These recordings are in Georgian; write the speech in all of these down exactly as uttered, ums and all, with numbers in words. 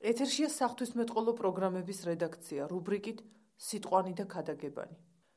ეთერშია საღვთისმეტყველო პროგრამების რედაქცია რუბრიკით სიტყვანი და ქადაგებანი.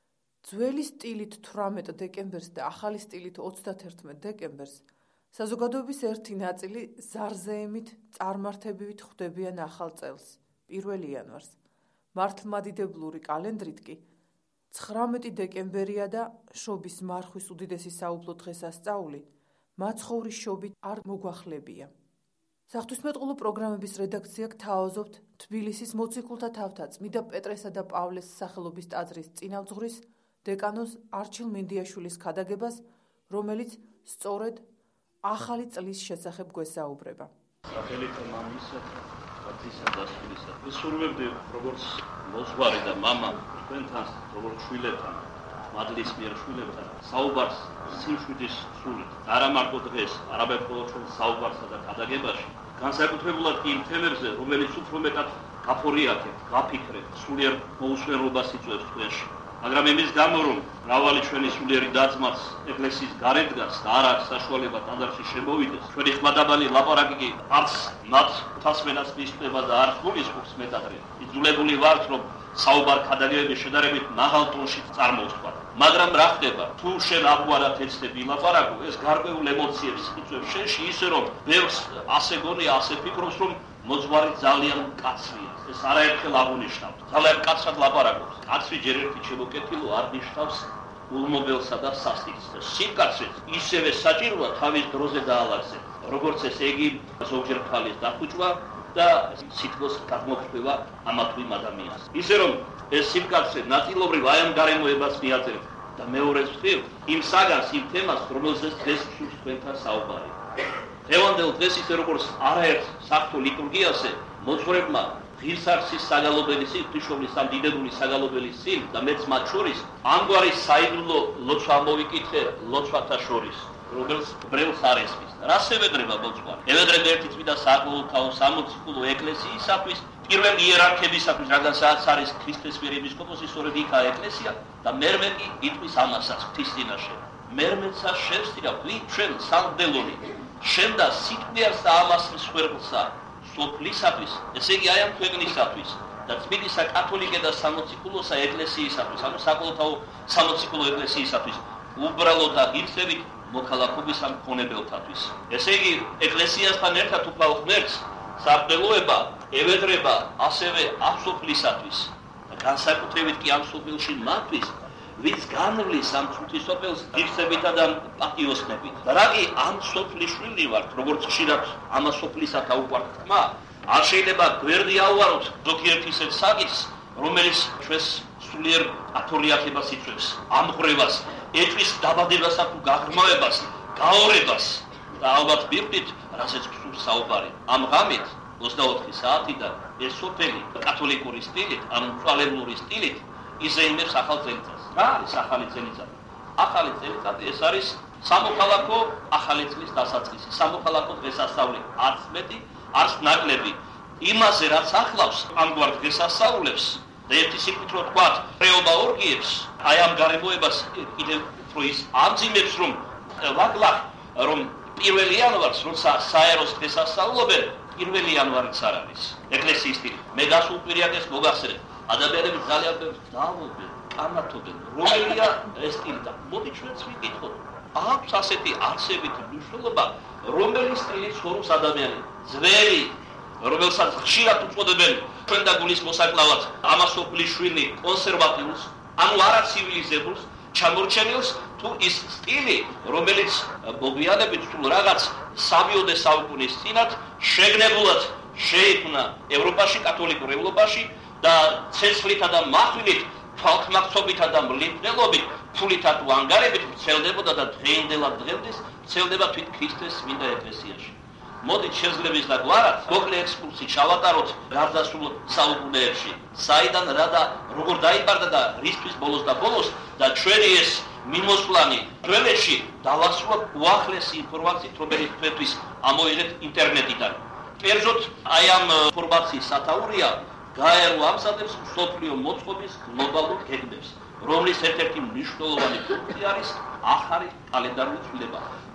ძველი სტილით თვრამეტ დეკემბერს და ახალი სტილით ოცდათერთმეტ დეკემბერს საზოგადოების ერთი ნაწილი ზარზეემით წარმართებივით ხვდებიან ახალ წელს, პირველ იანვარს. მართლმადიდებლური კალენდრით კი ცხრამეტი დეკემბერია და შობის მარხვის უდიდესი საუფლო დღესასწაული მაცხოვრის შობით არ მოგვახლებია. საღვთისმეტყველო პროგრამების რედაქცია გთავაზობთ თბილისის მოციქულთა თავთა წმიდა პეტრესა და პავლეს სახელობის ტაძრის წინამძღვრის დეკანოზ არჩილ მინდიაშვილის ქადაგებას, რომელიც სწორედ ახალი წლის შესახებ გვესაუბრება. სახელით მამისა, ღვთისა და სულისა. ვისურვებდი როგორც მოძღვარი და მამა თქვენთან, როგორც შვილებთან, მადლის მიერ შვილებთან, საუბარს სიმშვიდის სულით. არა მარტო დღეს, არამედ ყოველ ჩვენ საუბარსა და ქადაგებაში, განსაკუთრებულად იმ თემებზე, რომელიც უფრო მეტად გაფორიათებთ, გაფიქრებთ, სულიერ მოუსვენრობას იწვევს თქვენში. მაგრამ იმის გამო, რომ მრავალი ჩვენი სულიერი და-ძმაც ეკლესიის გარეთ დგას და არ აქვს საშუალება ტაძარში შემოვიდეს, ჩვენი ხმადაბალი ლაპარაკი კი არც მათ თასმენას მისწვდება და არც გულისხმობს მეტადრე. იძულებული ვართ, რომ საუბარ ქადაგებების შედარებით მაღალ ტონში წარმოვთქვათ. მაგრამ რა ხდება? თუ შენ აღვარად ეცდები ლაპარაკო, ეს გარკვეულ ემოციებს იწვევს შენში, ისე რომ ბევრს ასე გონია, ასე ფიქრობს, რომ მოძღვარი ძალიან მკაცრია. ეს არაერთხელ აღუნიშნავთ. ძალიან მკაცრად ლაპარაკობს. კაცრი ჯერ ერთი შემოკეთილო არ ნიშნავს ულმობელსა და სასტიკს. სიმკაცრეც ისევე საჭიროა თავის დროზე დაალაგზეთ. როგორც ეს ეგი ზოგჯერ ქალის დახუჭვა და სითბოს გადმოფრქვევა ამა თუ იმ ადამიანს. ისე რომ ეს სიმკაცრე ნაწილობრივ აი ამ გარემოებას მიაწერთ და მეორეს მხრივ იმ საგანს, იმ თემას, რომელზეც დღეს სულს თქვენთან საუბარი. დღევანდელ დღეს ისე როგორც არაერთ საღვთო ლიტურგიაზე მოძღვრებმა ღირსარცის საგალობელი სილ, ღვთისმშობლის ამ დიდებული საგალობელი სილ და მეც მათ შორის ამგვარი საიდუმლო ლოცვა მოვიკითხე ლოცვათა შორის, რომელს ბრელს არ ესმის. რას ევედრება მოძღვარი? ევედრება ერთი წმინდა საკოლოთაო სამოციქულო ეკლესიისათვის, პირველ იერარქებისათვის, რადგანაც არის ქრისტეს მიერ ეპისკოპოსი, სწორედ იქაა ეკლესია და მერმე კი იტყვის ამასაც ღვთის წინაშე. მერმეცა შევსტირა ვინ ჩვენ სამგდელონი, შენ და სიტყვიერს და ამას მსხვერპლსა სოფლისათვის, ესე იგი აი ამ ქვეყნისათვის და წმინდისა კათოლიკე და სამოციქულოსა ეკლესიისათვის, ანუ საკოლოთაო სამოციქულო ეკლესიისათვის, უბრალოდ და ღირსებით მოქალაქობის ამ მქონებელთათვის. ესე იგი ეკლესიასთან ერთად უკრავ ღმერთს სამგდელოება ევედრება ასევე ამ სოფლისათვის და განსაკუთრებით კი ამ სოფელში მათთვის, ვინც განვლის ამ ღვთისმშობელს ღირსებითა და პატიოსნებით. და რა კი ამ სოფლის შვილი ვართ, როგორც ხშირად ამ სოფლისათა უყვართ თქმა, არ შეიძლება გვერდი ავვაროთ ზოგიერთ ისეთ საკითხს, რომელიც ჩვენს სულიერ ათორიათებას იწვევს, ამღვრევას, ეჭვის დაბადებასა თუ გაღრმავებას, გაორებას და ალბათ მივხვდით, რასაც გსურს საუბარი. ამ ღამით ოცდაოთხი საათიდან ეს სოფელი კათოლიკური სტილით, ან მწვალებლური სტილით იზეიმებს ახალ წელიწადს. რა არის ახალი წელიწადი? ახალი წელიწადი ეს არის სამოქალაქო ახალი წლის დასაწყისი, სამოქალაქო დღესასწაული, არც მეტი, არც ნაკლები. იმაზე რაც ახლავს ამგვარ დღესასწაულებს და ერთი სიტყვით რო ვთქვათ, რეობა ორგიებს, აი ამ გარემოებას კიდევ უფრო ის ამძიმებს, რომ ვაკლახ, რომ პირველი იანვარს, როცა საეროს დღესასწაულობენ, პირველი იანვარიც არ არის. ეკლესიის სტილი. მე გასულ კვირიაკეს მოგახსენეთ. ადამიანები ძალიან ბევრს დაავოდნენ, კამათობენ, რომელია ეს სტილი და მოდი ჩვენც ვიკითხოთ. აქვს ასეთი არსებითი მნიშვნელობა, რომელი სტილით ცხოვრობს ადამიანი, ძველი, რომელსაც ხშირად უწოდებენ ჩვენ და გულის მოსაკლავად ამასოფლის შვილი კონსერვატიულს, ანუ არაცივილიზებულს, ჩამორჩენილს, თუ ის სტილი, რომელიც მოგვიანებით სულ რაღაც სამიოდე საუკუნის წინათ შეგნებულად შეიქმნა ევროპაში, კათოლიკურ ევროპაში და ცეცხლითა და მახვილით, თვალთმაქცობითა და მლინდელობით, ფულითა თუ ანგარებით ვრცელდებოდა და დღეინდელად დღემდე ვრცელდება თვით ქრისტეს წმინდა ეკლესიაში. მოდით შეზღლების და გვარად მოკლე ექსკურსი ჩავატაროთ გარდასულ საუკუნეებში, საიდან რა და როგორ დაიბარდა და რისთვის ბოლოს და ბოლოს და ჩვენი ეს მიმოსვლანი ძველეში დავასრულოთ უახლესი ინფორმაციით, რომელიც თქვენთვის ამოიღეთ ინტერნეტიდან. კერძოდ აი ამ ინფორმაციის სათაურია გაერო ამზადებს მსოფლიო მოწყობის გლობალურ გეგმებს, რომლის ერთ-ერთი მნიშვნელოვანი პუნქტი არის ახალი კალენდარული ცვლილება.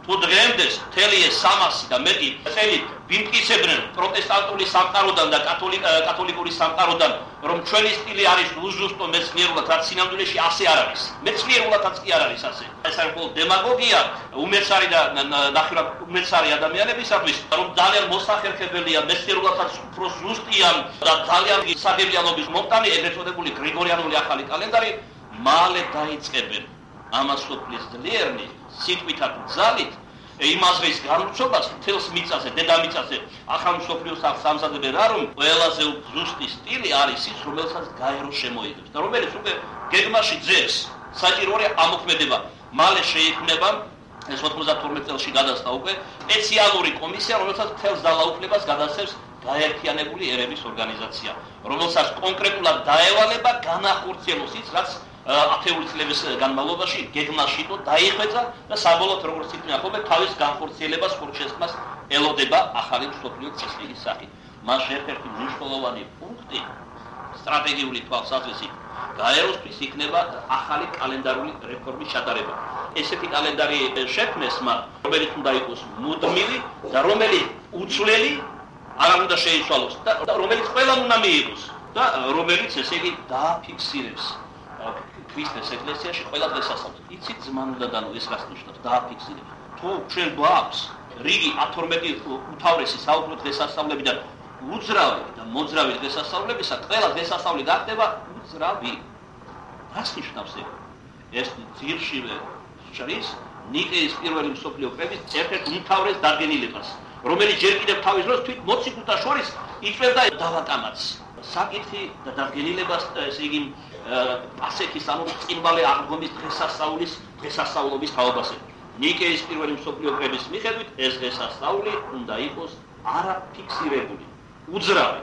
თუ დღემდე მთელი ეს სამასი და მეტი წელი ვიმტკიცებდნენ პროტესტანტული სამყაროდან და კათოლიკური სამყაროდან, რომ ჩვენი სტილი არის უზუსტო მეცნიერულად, რაც სინამდვილეში ასე არ არის. მეცნიერულადაც კი არ არის ასე. ეს არის მხოლოდ დემაგოგია, უმეცარი და ნახევრად უმეცარი ადამიანებისათვის, რომ ძალიან მოსახერხებელია, მეცნიერულადაც უფრო ზუსტია და ძალიან საგებიანობის მომტანი ეგრეთ წოდებული გრიგორიანული ახალი კალენდარი, მალე დაიწყებენ ამას სოფლის ძლიერნი სიტყვითად ძალით იმაზრის განვრცობას მთელს მიწაზე, დედამიწაზე ახალ მსოფლიოს სამზადებენ რა, რომ ყველაზე ზუსტი სტილი არის ის, რომელსაც გაერო შემოიღებს და რომელიც უკვე გეგმაში ძებს საჭიროა ამოქმედება. მალე შეიქმნება ეს ოცდათორმეტ წელში გადასცა უკვე სპეციალური კომისია, რომელსაც მთელს ძალაუფლებას გადასცემს გაერთიანებული ერების ორგანიზაცია, რომელსაც კონკრეტულად დაევალება განახორციელოს ის, რაც ათეული წლების განმავლობაში გეგმაში იყო დაიხვეწა და საბოლოოდ როგორც იქნება ხოლმე თავის განხორციელებას ხორჩესკმას ელოდება ახალი მსოფლიო წესრიგის სახით. მას ერთ-ერთი მნიშვნელოვანი პუნქტი სტრატეგიული თვალსაზრისით გაეროსთვის იქნება ახალი კალენდარული რეფორმის ჩატარება. ესეთი კალენდარი შექმნეს მათ, რომელიც უნდა იყოს მუდმივი და რომელიც უცვლელი არ უნდა შეიცვალოს და რომელიც ყველამ უნდა მიიღოს და რომელიც ესე იგი დააფიქსირებს ქრისტეს ეკლესიაში ყველა დღესასწაულს. იცით ზმანუდადანო ეს რას ნიშნავს დააფიქსირებს. თუ ჩვენ გვაქვს რიგი ათორმეტი უთავრესი საუფლო დღესასწაულებიდან უძრავი და მოძრავი დღესასწაულებისა, ყველა დღესასწაული გახდება უძრავი. რას ნიშნავს ეს? ეს ძირშივე შრის ნიკეის პირველი მსოფლიო კრების ერთ-ერთ უმთავრეს დადგენილებას, რომელიც ჯერ კიდევ თავის დროს თვით მოციქულთა შორის იწვევდა დავაკამათს. საკითხი და დადგენილებას ესე იგი ასეთის ანუ წინვალე აღდგომის დღესასწაულის დღესასწაულობის თაობაზე. ნიკეის პირველი მსოფლიო კრების მიხედვით ეს დღესასწაული უნდა იყოს არაფიქსირებული, უძრავი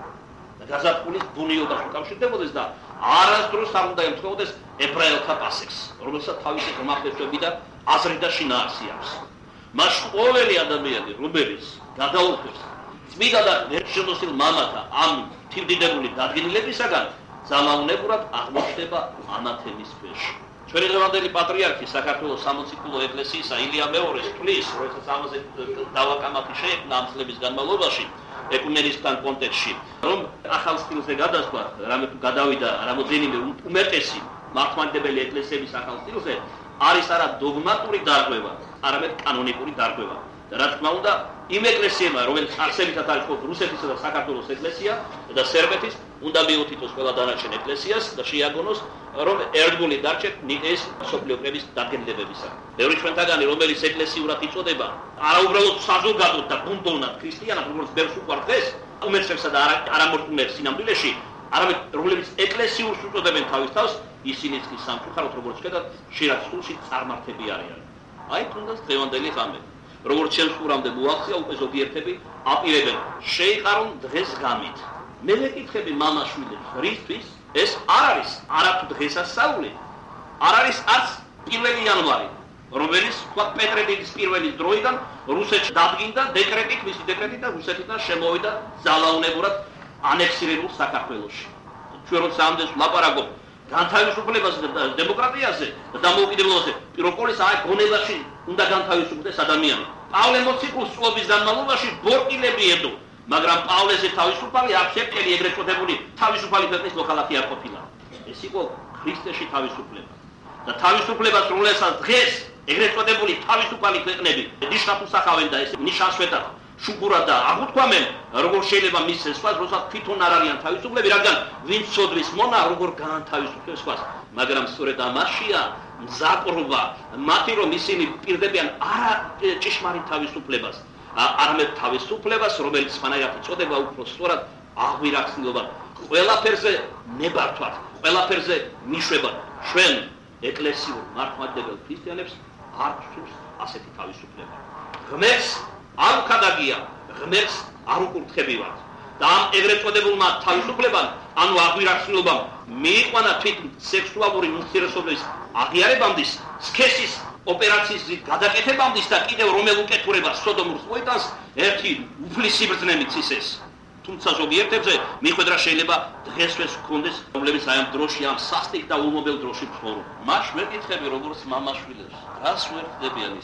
და გაზაფხულის ბუნიობას უკავშირდებოდეს და არასდროს არ უნდა ემთხვეოდეს ებრაელთა პასექს, რომელსაც თავისი ღმერთებები და აზრი და შინაარსი აქვს. მას ყოველი ადამიანი, რომელიც გადაუხებს წმინდა და ერთშემოსილ მამათა ამ თვიდიდებული დადგენილებისაგან, ძალაუნებურად აღმოჩნდება ანათემის ქვეშ. ჩვენი დღევანდელი პატრიარქი საქართველოს სამოციქულო ეკლესიისა ილია მეორეს თვლის, როდესაც ამაზე დავაკამათი შეექმნა ამ წლების განმავლობაში ეკუმენისთან კონტექსტში, რომ ახალ სტილზე გადასვლა, რამე თუ გადავიდა რამოდენიმე უმეტესი მართლმადიდებელი ეკლესიების ახალ სტილზე, არის არა დოგმატური დარღვევა, არამედ კანონიკური დარღვევა. და რა თქმა უნდა, იმ ეკლესიებმა, რომელიც არსებითად არის რუსეთისა და საქართველოს ეკლესია და სერბეთის, უნდა მიუთითოს ყველა დანარჩენ ეკლესიას და შეიაგონოს, რომ ერთგული დარჩეთ ნიკეის მსოფლიო კრების დადგენილებებისა. ბევრი ჩვენთაგანი, რომელიც ეკლესიურად იწოდება, არაუბრალოდ საზოგადოდ და ბუნდოვნად ქრისტიანად, როგორც ბევრს უყვართ დღეს, უმეცრებსა და არამორწმუნეებს სინამდვილეში, არამედ რომლებიც ეკლესიურს უწოდებენ თავის თავს, ისინიც კი სამწუხაროდ, როგორც ვხედავთ, ხშირად სულში წარმართები არიან. აი თუნდაც დღევანდელი ღამე. როგორც ჩემს ყურამდე მოაღწია, უკვე ზოგიერთები აპირებენ შეიყარონ დღეს გამით. მე მეკითხები მამაშვილებს, რისთვის ეს არ არის არათუ დღესასწაული, არ არის არც პირველი იანვარი, რომელიც თქვა პეტრე დიდის პირველი დროიდან რუსეთში დადგინდა დეკრეტით, მისი დეკრეტით და რუსეთიდან შემოვიდა ძალაუნებურად ანექსირებულ საქართველოში. ჩვენ როცა ამდენს ვლაპარაკობ განთავისუფლებაზე და დემოკრატიაზე და დამოუკიდებლობაზე, პირველ ყოვლისა აი გონებაში უნდა განთავისუფლდეს ადამიანი. პავლე მოციქულის წლების განმავლობაში ბორკილები ედო, მაგრამ პავლეზე თავისუფალი აფშექტელი ეგრეთ წოდებული თავისუფალი ქვეყნის მოქალაქე არ ყოფილა. ეს იყო ქრისტეში თავისუფლება. და თავისუფლებას, რომელსაც დღეს ეგრეთ წოდებული თავისუფალი ქვეყნები ნიშნად უსახავენ და ეს ნიშანსვეტად შუქურად და აღუთქვამენ, როგორ შეიძლება მის სხვას, როცა თვითონ არ არიან თავისუფლები, რადგან ვინც ცოდვის მონა, როგორ გაანთავისუფლებს სხვას. მაგრამ სწორედ ამაშია მზაკრობა, მათი რომ ისინი პირდებიან არა ჭიშმარიტ თავისუფლებას, არამედ თავისუფლებას, რომელიც სხვანაირად იწოდება უფრო სწორად აღვირახსნილობა. ყველაფერზე ნებართვად, ყველაფერზე მიშვებად. ჩვენ ეკლესიურ მართლმადიდებელ ქრისტიანებს არ გვსურს ასეთი თავისუფლება. ღმერთს არ უკადაგია, ღმერთს არ უკურთხებივართ. და ამ ეგრეთ წოდებულმა თავისუფლებამ, ანუ აღვირახსნილობამ მიიყვანა თვით სექსუალური უმცირესობების აღიარებამდის, სქესის ოპერაციის გადაკეთებამდის და კიდევ რომელ უკეთურებას სოდომურს მოიტანს ერთი უფლისი ბრძნებით ისეს. თუმცა ზოგიერთებზე მიხვედრა შეიძლება დღესვეს გქონდეს, რომლებიც აი ამ დროში, ამ სასტიკ და ულმობელ დროში ცხოვრობენ. მას მეკითხები როგორც მამაშვილებს, რას ვერ ხდებიან ისინი?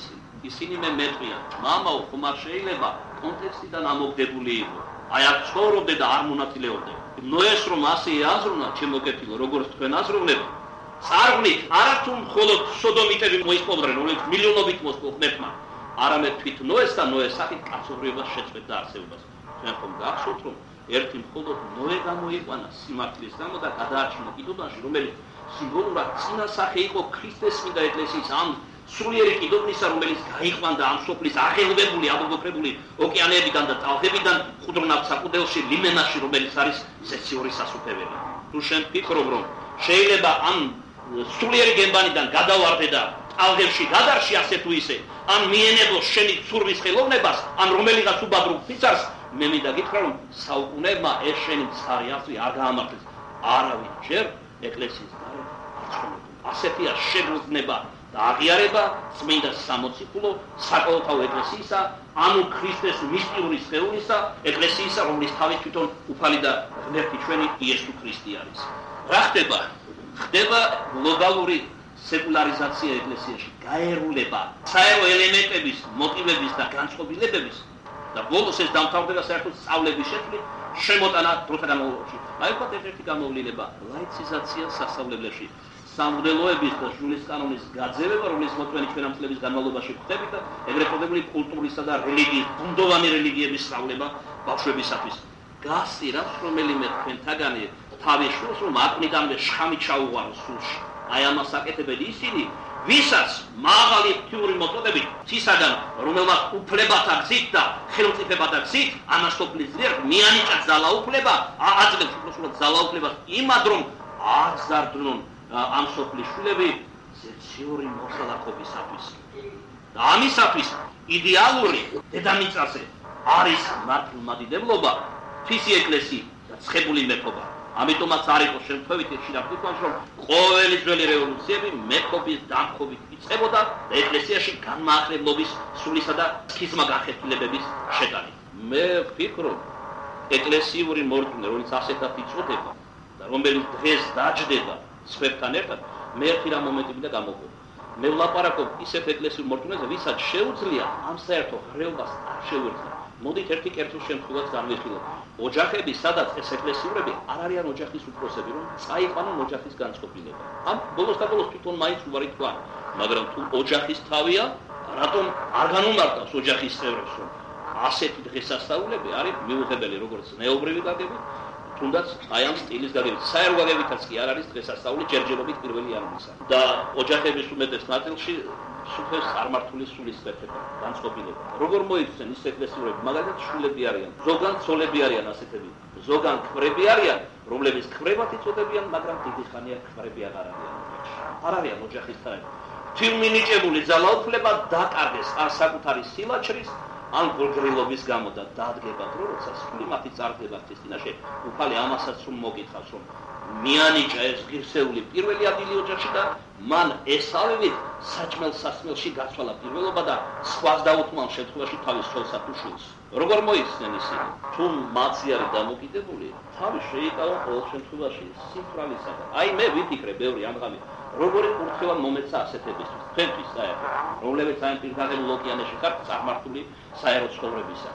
ისინი მე მეტყვიან, მამაო, ხომ არ შეიძლება კონტექსტიდან ამოგდებული იყო. აი არ ცხოვრობდე და არ მონაწილეობდე. ნოეს რომ ასე აზროვნა, ჩემო კეთილო, როგორც თქვენ აზროვნებთ, წარღვნით არათუ მხოლოდ სოდომიტები მოისპოვრენ, რომელიც მილიონობით მოსპოვრნებმა, არამედ თვით ნოეს და ნოეს სახით კაცობრიობას შეწყვეტდა არსებობას. ჩვენ ხომ გახსოვთ, რომ ერთი მხოლოდ ნოე გამოიყვანა სიმართლის გამო და გადაარჩინა კიდობანში, რომელიც სიმბოლურად წინასახე იყო ქრისტეს წმინდა ეკლესიის ამ სულიერი კიდობნისა, რომელიც გაიყვანდა ამ სოფლის აღელვებული, ამობოქრებული ოკეანეებიდან და ტალღებიდან ხუდრონავ საკუდელში, ლიმენაში, რომელიც არის ზეციური სასუფეველი. თუ შენ ფიქრობ, რომ შეიძლება ამ სულიერი გემბანიდან გადავარდე და ტალღებში გადარში ასე თუ ისე, ან მიენებო შენი ცურვის ხელოვნებას, ან რომელიღაც უბადრულ ფიცარს, მე მინდა გითხრა, რომ საუკუნეებმა ეს შენი მცხარი აზრი არ გაამართლეს. არავინ ჯერ ეკლესიის გარე არ ცხოვრობდა. ასეთია შეგრძნება და აღიარება წმინდა სამოციქულო საკოლოთავო ეკლესიისა, ანუ ქრისტეს მისტიური სხეულისა, ეკლესიისა, რომლის თავი თვითონ უფალი და ღმერთი ჩვენი იესო ქრისტე არის. რა ხდება? ხდება გლობალური სეკულარიზაცია ეკლესიაში, გაერულება საერო ელემენტების, მოტივების და განწყობილებების და ბოლოს ეს დამთავრდება საერთოდ სწავლების შეცვლით, შემოტანა დროთა განმავლობაში. აი ვთქვათ ერთ-ერთი გამოვლენა ლაიციზაცია სასწავლებლებში. სამღვდელოების და შულის კანონის გაძევება, რომლის მოწვენი ჩვენ ამ წლების განმავლობაში ვხდებით და ეგრეთ წოდებული კულტურისა და რელიგიის, ბუნდოვანი რელიგიების სწავლება ბავშვებისათვის. გასწირავს რომელიმე თქვენთაგანი თავის შულს, რომ აკნიდანვე შხამით ჩაუღვაროს სულში. აი ამას აკეთებენ ისინი, ვისაც მაღალი ღვთიური მოწოდებით ცისაგან, რომელმაც უფლებათა გზით და ხელმწიფებათა გზით ანასოფლის ძლიერ მიანიჭა ძალაუფლება, აძლევს უბრალოდ ძალაუფლებას იმად, რომ არ გზარდნონ ამ სოფლის შვილები ზეციური მოსალახობისათვის. და ამისათვის იდეალური დედამიწაზე არის მართლმადიდებლობა, თვისი ეკლესია და ცხებული მეფობა. ამიტომაც არ იყო შემთხვევით ხშირად ვიტყვას, რომ ყოველი ძველი რევოლუციები მეფობის დამხობით იწყებოდა და ეკლესიაში განმაახლებლობის სულისა და სქიზმა განხეთქილებების შეტანით. მე ვფიქრობ, ეკლესიური მორწმუნე, რომელიც ასეთად იწოდება და რომელიც დღეს დაჯდება სხვებთან ერთად, მე ერთი რა მომენტი მინდა გამოვყო. მე ვლაპარაკობ ისეთ ეკლესიურ მორწმუნეზე, ვისაც შეუძლია ამ საერთო ხრეობას არ შეუერთდა. მოდით ერთი კერძო შემთხვევას განვიხილოთ. ოჯახები, სადაც ეს ეკლესიურები არ არიან ოჯახის უფროსები, რომ წაიყვანონ ოჯახის განწყობილება. ამ ბოლოს და ბოლოს თვითონ მაინც უარი თქვა, მაგრამ თუ ოჯახის თავია, რატომ არ განუმარტავს ოჯახის წევრებს, რომ ასეთი დღესასწაულები არის მიუღებელი როგორც ზნეობრივი გაგებით, თუნდაც აი ამ სტილის გაგებით. საერო გაგებითაც კი არ არის დღესასწაული ჯერჯერობით პირველი იანვრისა. და ოჯახების უმეტეს ნაწილში სუფევს წარმართული სულის წევრება, განწყობილება. როგორ მოიქცენ ის ეკლესიურები, მაგალითად შვილები არიან, ზოგან ცოლები არიან ასეთები, ზოგან ქმრები არიან, რომლებიც ქმრებად იწოდებიან, მაგრამ დიდი ხანია ქმრები აღარ არიან. არ არიან ოჯახის თანხა. თილმინიჭებული ძალაუფლება დაკარგეს ან საკუთარი სილაჩრის, ან გულგრილობის გამო და დადგება დრო, როცა სული მათი წარდება ღვთის წინაშე, უფალი ამასაც რომ მოგითხავს, რომ მიანიჭა ეს ღირსეული პირველი ადგილი ოჯახში და მან ესავებით საჭმელ-სასმელში გაცვალა პირველობა და სხვას დაუთმო შემთხვევაში თავის ცოლსა თუ შვილს. როგორ მოიხსნენ ისინი? თუ მათი არის დამოკიდებული, თავი შეიკავა ყოველ შემთხვევაში სიფრალისაგან. აი მე ვიფიქრე ბევრი ამღამი, როგორი კურთხევა მომეცა ასეთებისთვის, თქვენთვის საერთოდ, რომლებიც აი პირდაპირ ოკეანეში ხართ წარმართული საერო ცხოვრებისა.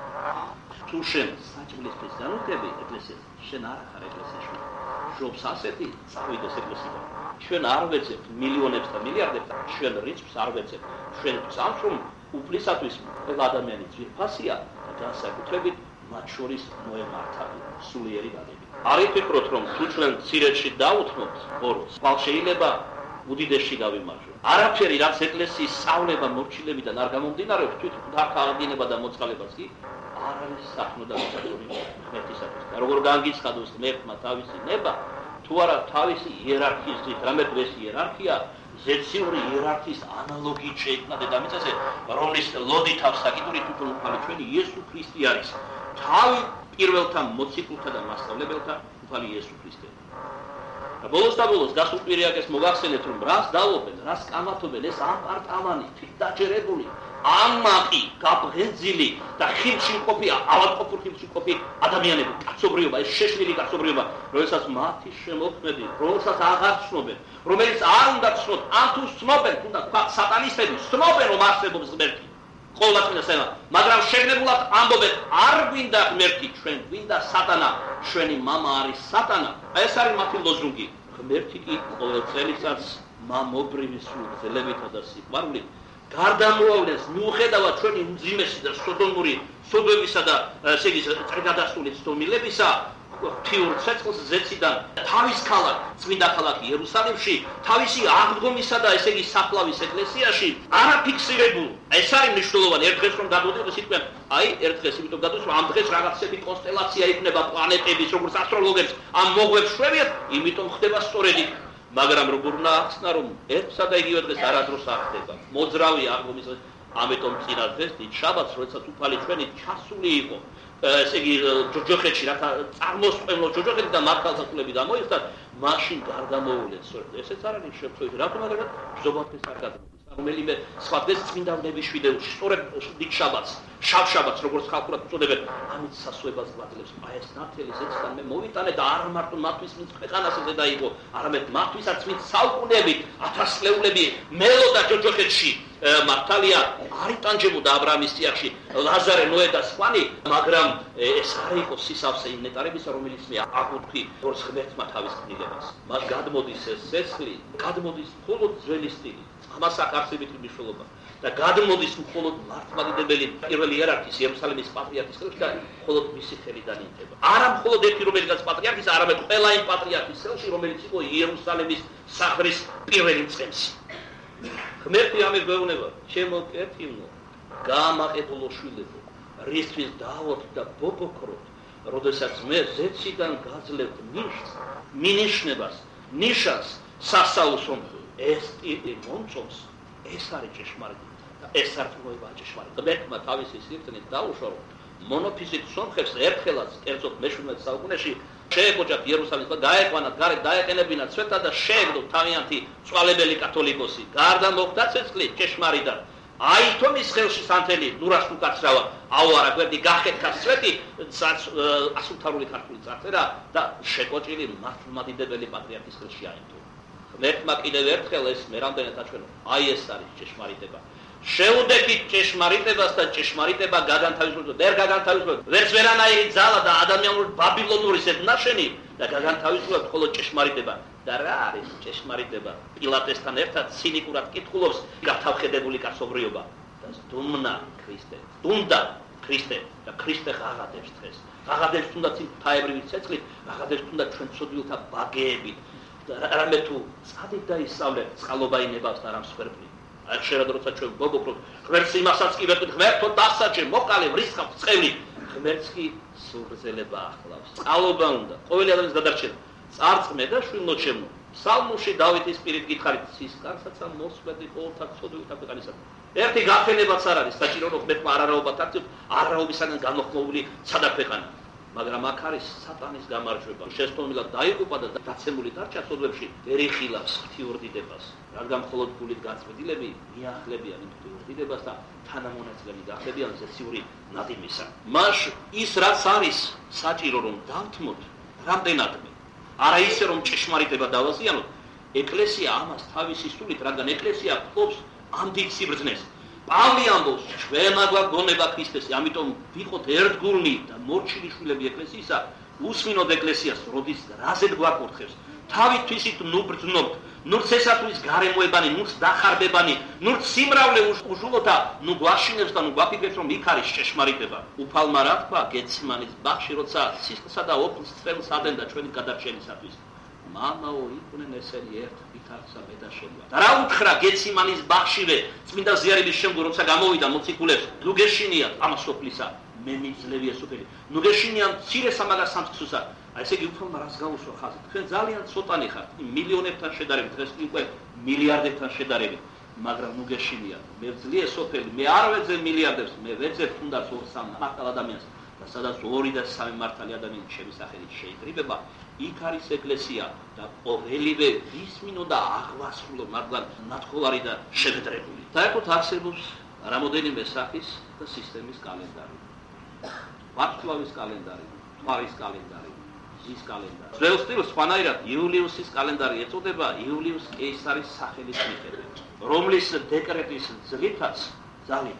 თუ შენ საჭმლისთვის განუხდები ეკლესიას, შენ არ ხარ ეკლესიაში. ჯობს ასეთი წავიდეს ეკლესიიდან. ჩვენ არ ვეცებთ მილიონებს და მილიარდებს, ჩვენ რიცხვს არ ვეცებთ. ჩვენ ვწამს, რომ უფლისათვის ყველა ადამიანი ძვირფასია და განსაკუთრებით მათ შორის მოემართალი სულიერი გაგებით. არ იფიქროთ, რომ თუ ჩვენ მცირედში დავუთმოთ ბოროტს, ხვალ შეიძლება უდიდესში გავიმარჯვოთ. არაფერი, რაც ეკლესიის სწავლება მორჩილებიდან არ გამომდინარეობს, თვითონ დაქალდინება და მოწყალებაც კი არ არის საქმე და მოსაწონი ღმერთისათვის. და როგორ განგიცხადოს ღმერთმა თავისი ნება, თუ არა თავისი იერარქიის ძით, რამე ეს იერარქია ზეციური იერარქიის ანალოგიით შეიქმნა დედამიწაზე, რომლის ლოდი თავს საკიდური თვითონ უფალი ჩვენი იესო ქრისტე არის. თავი პირველთა მოციქულთა და მასწავლებელთა უფალი იესო ქრისტე. და ბოლოს და ბოლოს გასულ პირიაკეს მოგახსენეთ, რომ რას დავობენ, რას კამათობენ ეს აპარტამანი, თვით დაჯერებული, ამაყი, გაბღეძილი და ხილში მყოფი, ავადმყოფურ ხილში მყოფი ადამიანები, კაცობრიობა, ეს შეშლილი კაცობრიობა, რომელსაც მათი შემოქმედი, რომელსაც აღარ ცნობენ, რომელიც არ უნდა ცნოთ, ან თუ ცნობენ, თუნდაც თქვა სატანისტები, ცნობენ, რომ არსებობს ღმერთი, ყოვლადღე საიმა, მაგრამ შეგნებულად ამბობენ, არ გვინდა ღმერთი, ჩვენ გვინდა სატანა, ჩვენი მამა არის სატანა. აი ეს არის მათი ლოზუნგი. ღმერთი კი ყოველ წელიწადს მამობრივი სულძლებითა და სიყვარულით გარდამოავლენს მიუხედავად ჩვენი უმძიმესი და სოდომური სოდომისა და ესე იგი წრედადასული ცდომილებისა თიურ ცეცხლს ზეციდან თავის ქალაქ წმინდა ქალაქ იერუსალიმში თავისი აღდგომისა და ესე იგი საფლავის ეკლესიაში არაფიქსირებულ ეს არის მნიშვნელოვანი ერთ დღეს რომ გადავდივართ სიტყვიან აი ერთ დღეს იმიტომ გადავდივართ რომ ამ დღეს რაღაცები კონსტელაცია იქნება პლანეტების როგორც ასტროლოგებს ამ მოღვებს შვებიათ იმიტომ ხდება სწორედ იქ მაგრამ როგორ უნდა ახსნა რომ ერთსა და იგივე დღეს არადროს არ ხდება მოძრავი აღდგომის ამიტომ წინა დღეს დიდ შაბათს როდესაც უფალი ჩვენი ჩასული იყო ესე იგი ჯოჯოხეთში რათა წარმოსყენლო ჯოჯოხეთი და მართალსასულები გამოიხსნათ მაშინ გარდამოუვლეს სწორედ ესეც არ არის შეფრთხილი რატომ აგერად ბრძობათვის არ გადმოდის რომელიმე სხვა დღეს წმინდანების შვიდეულში სწორედ დიდ შაბათს შავ შაბათს როგორც ხალხურად უწოდებენ ამით სასუებას გვაძლევს აი ეს ნათელი ზეციდან მე მოვიტანე და არ მარტო მათთვის ვინც ქვეყანას ეზე დაიღო არამედ მათთვისაც ვინც საუკუნეებით ათასწლეულები მელოდა ჯოჯოხეთში მართალია არ იტანჯებოდა აბრაამის წიაღში ლაზარე ნოე და სხვანი მაგრამ ეს არ იყო სისავსე იმ ნეტარებისა რომელიც მე აღვთქვი როგორც ღმერთმა თავის კნიგებას მას გადმოდის ეს სესხლი გადმოდის მხოლოდ ძველი სტილი ამას აქვს არსებითი მნიშვნელობა და გადმოდის მხოლოდ მართლმადიდებელი პირველი იერარქის იერუსალიმის პატრიარქის ხელში და მხოლოდ მისი ხელიდან ინთება არა მხოლოდ ერთი რომელიღაც პატრიარქის არამედ ყველა იმ პატრიარქის ხელში რომელიც იყო იერუსალიმის სახლის პირველი მწყემსი ღმერთი ამის გვეუბნება ჩემო კეთილო გამაყიდულო შვილებო რისთვის დავოთ და ბობოქროთ როდესაც მე ზეციდან გაძლევთ ნიშს მინიშნებას ნიშას სასაუს ეს ტიპი მომწონს ეს არის ჭეშმარიტი და ეს სარწმუნოებაა ჭეშმარიტი ღმერთმა თავისი სირთნით დაუშვა რომ მონოფიზიტ სომხებს ერთხელაც კერძოდ მეშვიდმეტ საუკუნეში შეეკოჭათ იერუსალიმს და დაეყვანათ გარეთ დაეყენებინათ სვეტად და შეეგდო თავიანთი წვალებელი კათოლიკოსი გარდა მოხდა ცეცხლი ჭეშმარიტად აი თომის ხელში სანთელი ნურას უკაცრავა აუარა გვერდი გახეთქა სვეტი ასულთარული ქართული წარწერა და შეკოჭილი მართლმადიდებელი პატრიარქის ხელში აინთო ღმერთმა კიდევ ერთხელ ეს მე რამდენად აჩვენო აი ეს არის ჭეშმარიტება შეუდექით ჭეშმარიტებას და ჭეშმარიტება გაგანთავისუფლოთ ვერ გაგანთავისუფლოთ ვერც ვერანაირი ძალა და ადამიანური ბაბილონური ზედნაშენი და გაგანთავისუფლოთ მხოლოდ ჭეშმარიტება და რა არის ჭეშმარიტება პილატესთან ერთად ცინიკურად კითხულობს გათავხედებული კაცობრიობა და დუმნა ქრისტე დუმდა ქრისტე და ქრისტე ღაღადებს დღეს ღაღადებს თუნდაც იმ ღვთაებრივი ცეცხლით ღაღადებს თუნდაც ჩვენ ცოდვილთა ბაგეებით რამე თუ წადით და ისწავლეთ წყალობა ინებავს და რამ სვერბლი აი შეიძლება როცა ჩვენ გოგოქროთ ღმერთს იმასაც კი ვეთქვით ღმერთო დასაჯე მოყალე ვრისხავ წყევი ღმერთს კი სულძელება ახლავს წყალობა უნდა ყოველი ადამიანის გადარჩენა წარწმე და შვილო ჩემო ფსალმუში დავითის პირით გითხარით სისკარსაც ამ მოსვლები ყოველთა ცოდვილთა ქვეყანისა ერთი გაფენებაც არ არის საჭირო რომ ღმერთმა არარაობათ აქცევს არარაობისაგან გამოხმოვლი სადა ქვეყანა მაგრამ აქ არის სატანის გამარჯვება შესტომილად დაიღუპა და დაცემული დარჩა ცოდვებში ვერ იხილავს ღვთიურდიდებას რადგან მხოლოდ გულით გაწმენდილები მიახლებიან იმ ღვთიურდიდებას და თანამონაწილენი გახდებიან ზეციური ნადიმისა მას ის რაც არის საჭირო რომ დავთმოთ რამდენადმე არა ისე რომ ჭეშმარიტება დავაზიანოთ ეკლესია ამას თავისი სულით რადგან ეკლესია ფლობს ამ დიდ სიბრძნეს პავლე ამბობს ჩვენა გვაგონება ქრისტესი ამიტომ ვიყოთ ერთგულნი და მორჩილი შვილები ეკლესიისა უსმინოთ ეკლესიას როდის რაზედ გვაკურთხებს თავით თვისით ნუ ბრძნობთ ნუ ცესატვის გარემოებანი ნუ დახარბებანი ნუ სიმრავლე უშულოთა ნუ გვაშინებს და ნუ გვაფიქრებს რომ იქ არის ჭეშმარიტება უფალმა რა თქვა გეციმანის ბაღში როცა სისხლსა და ოფლს წელს ადენდა ჩვენი გადარჩენისათვის მამაო იყვნენ ესენი ერთ ვითარცა მედაშენვა და რა უთხრა გეციმანის ბაღშივე წმინდა ზიარების შემდგომ როცა გამოვიდა მოციქულებს ნუ გეშინიათ ამასოფლისა მე მიძლევია სოფელი ნუ გეშინიან მცირე სამაგას სამწყსოსა აი ესე იგი უფალმა რას გაუსვა ხაზი თქვენ ძალიან ცოტანი ხართ მილიონებთან შედარებით დღეს უკვე მილიარდებთან შედარებით მაგრამ ნუ გეშინიათ მე ვძლია სოფელი მე არ ვეძებ მილიარდებს მე ვეძებ თუნდაც ორ სამ მართალ ადამიანს და სადაც ორი და სამი მართალი ადამიანი ჩემი სახელით შეიკრიბება იქ არის ეკლესია და ყოველივე ისმინო და აღვასრულო მაგრამ ნათხოვარი და შეგდრებული საერთოდ არსებობს რამოდენიმე სახის და სისტემის კალენდარი ვარსკვლავის კალენდარი თვარის კალენდარი ზის კალენდარი ძველ სტილს სხვანაირად იულიუსის კალენდარი ეწოდება იულიუს კეისარის სახელის მიხედვით რომლის დეკრეტის ძლითაც ძალითაც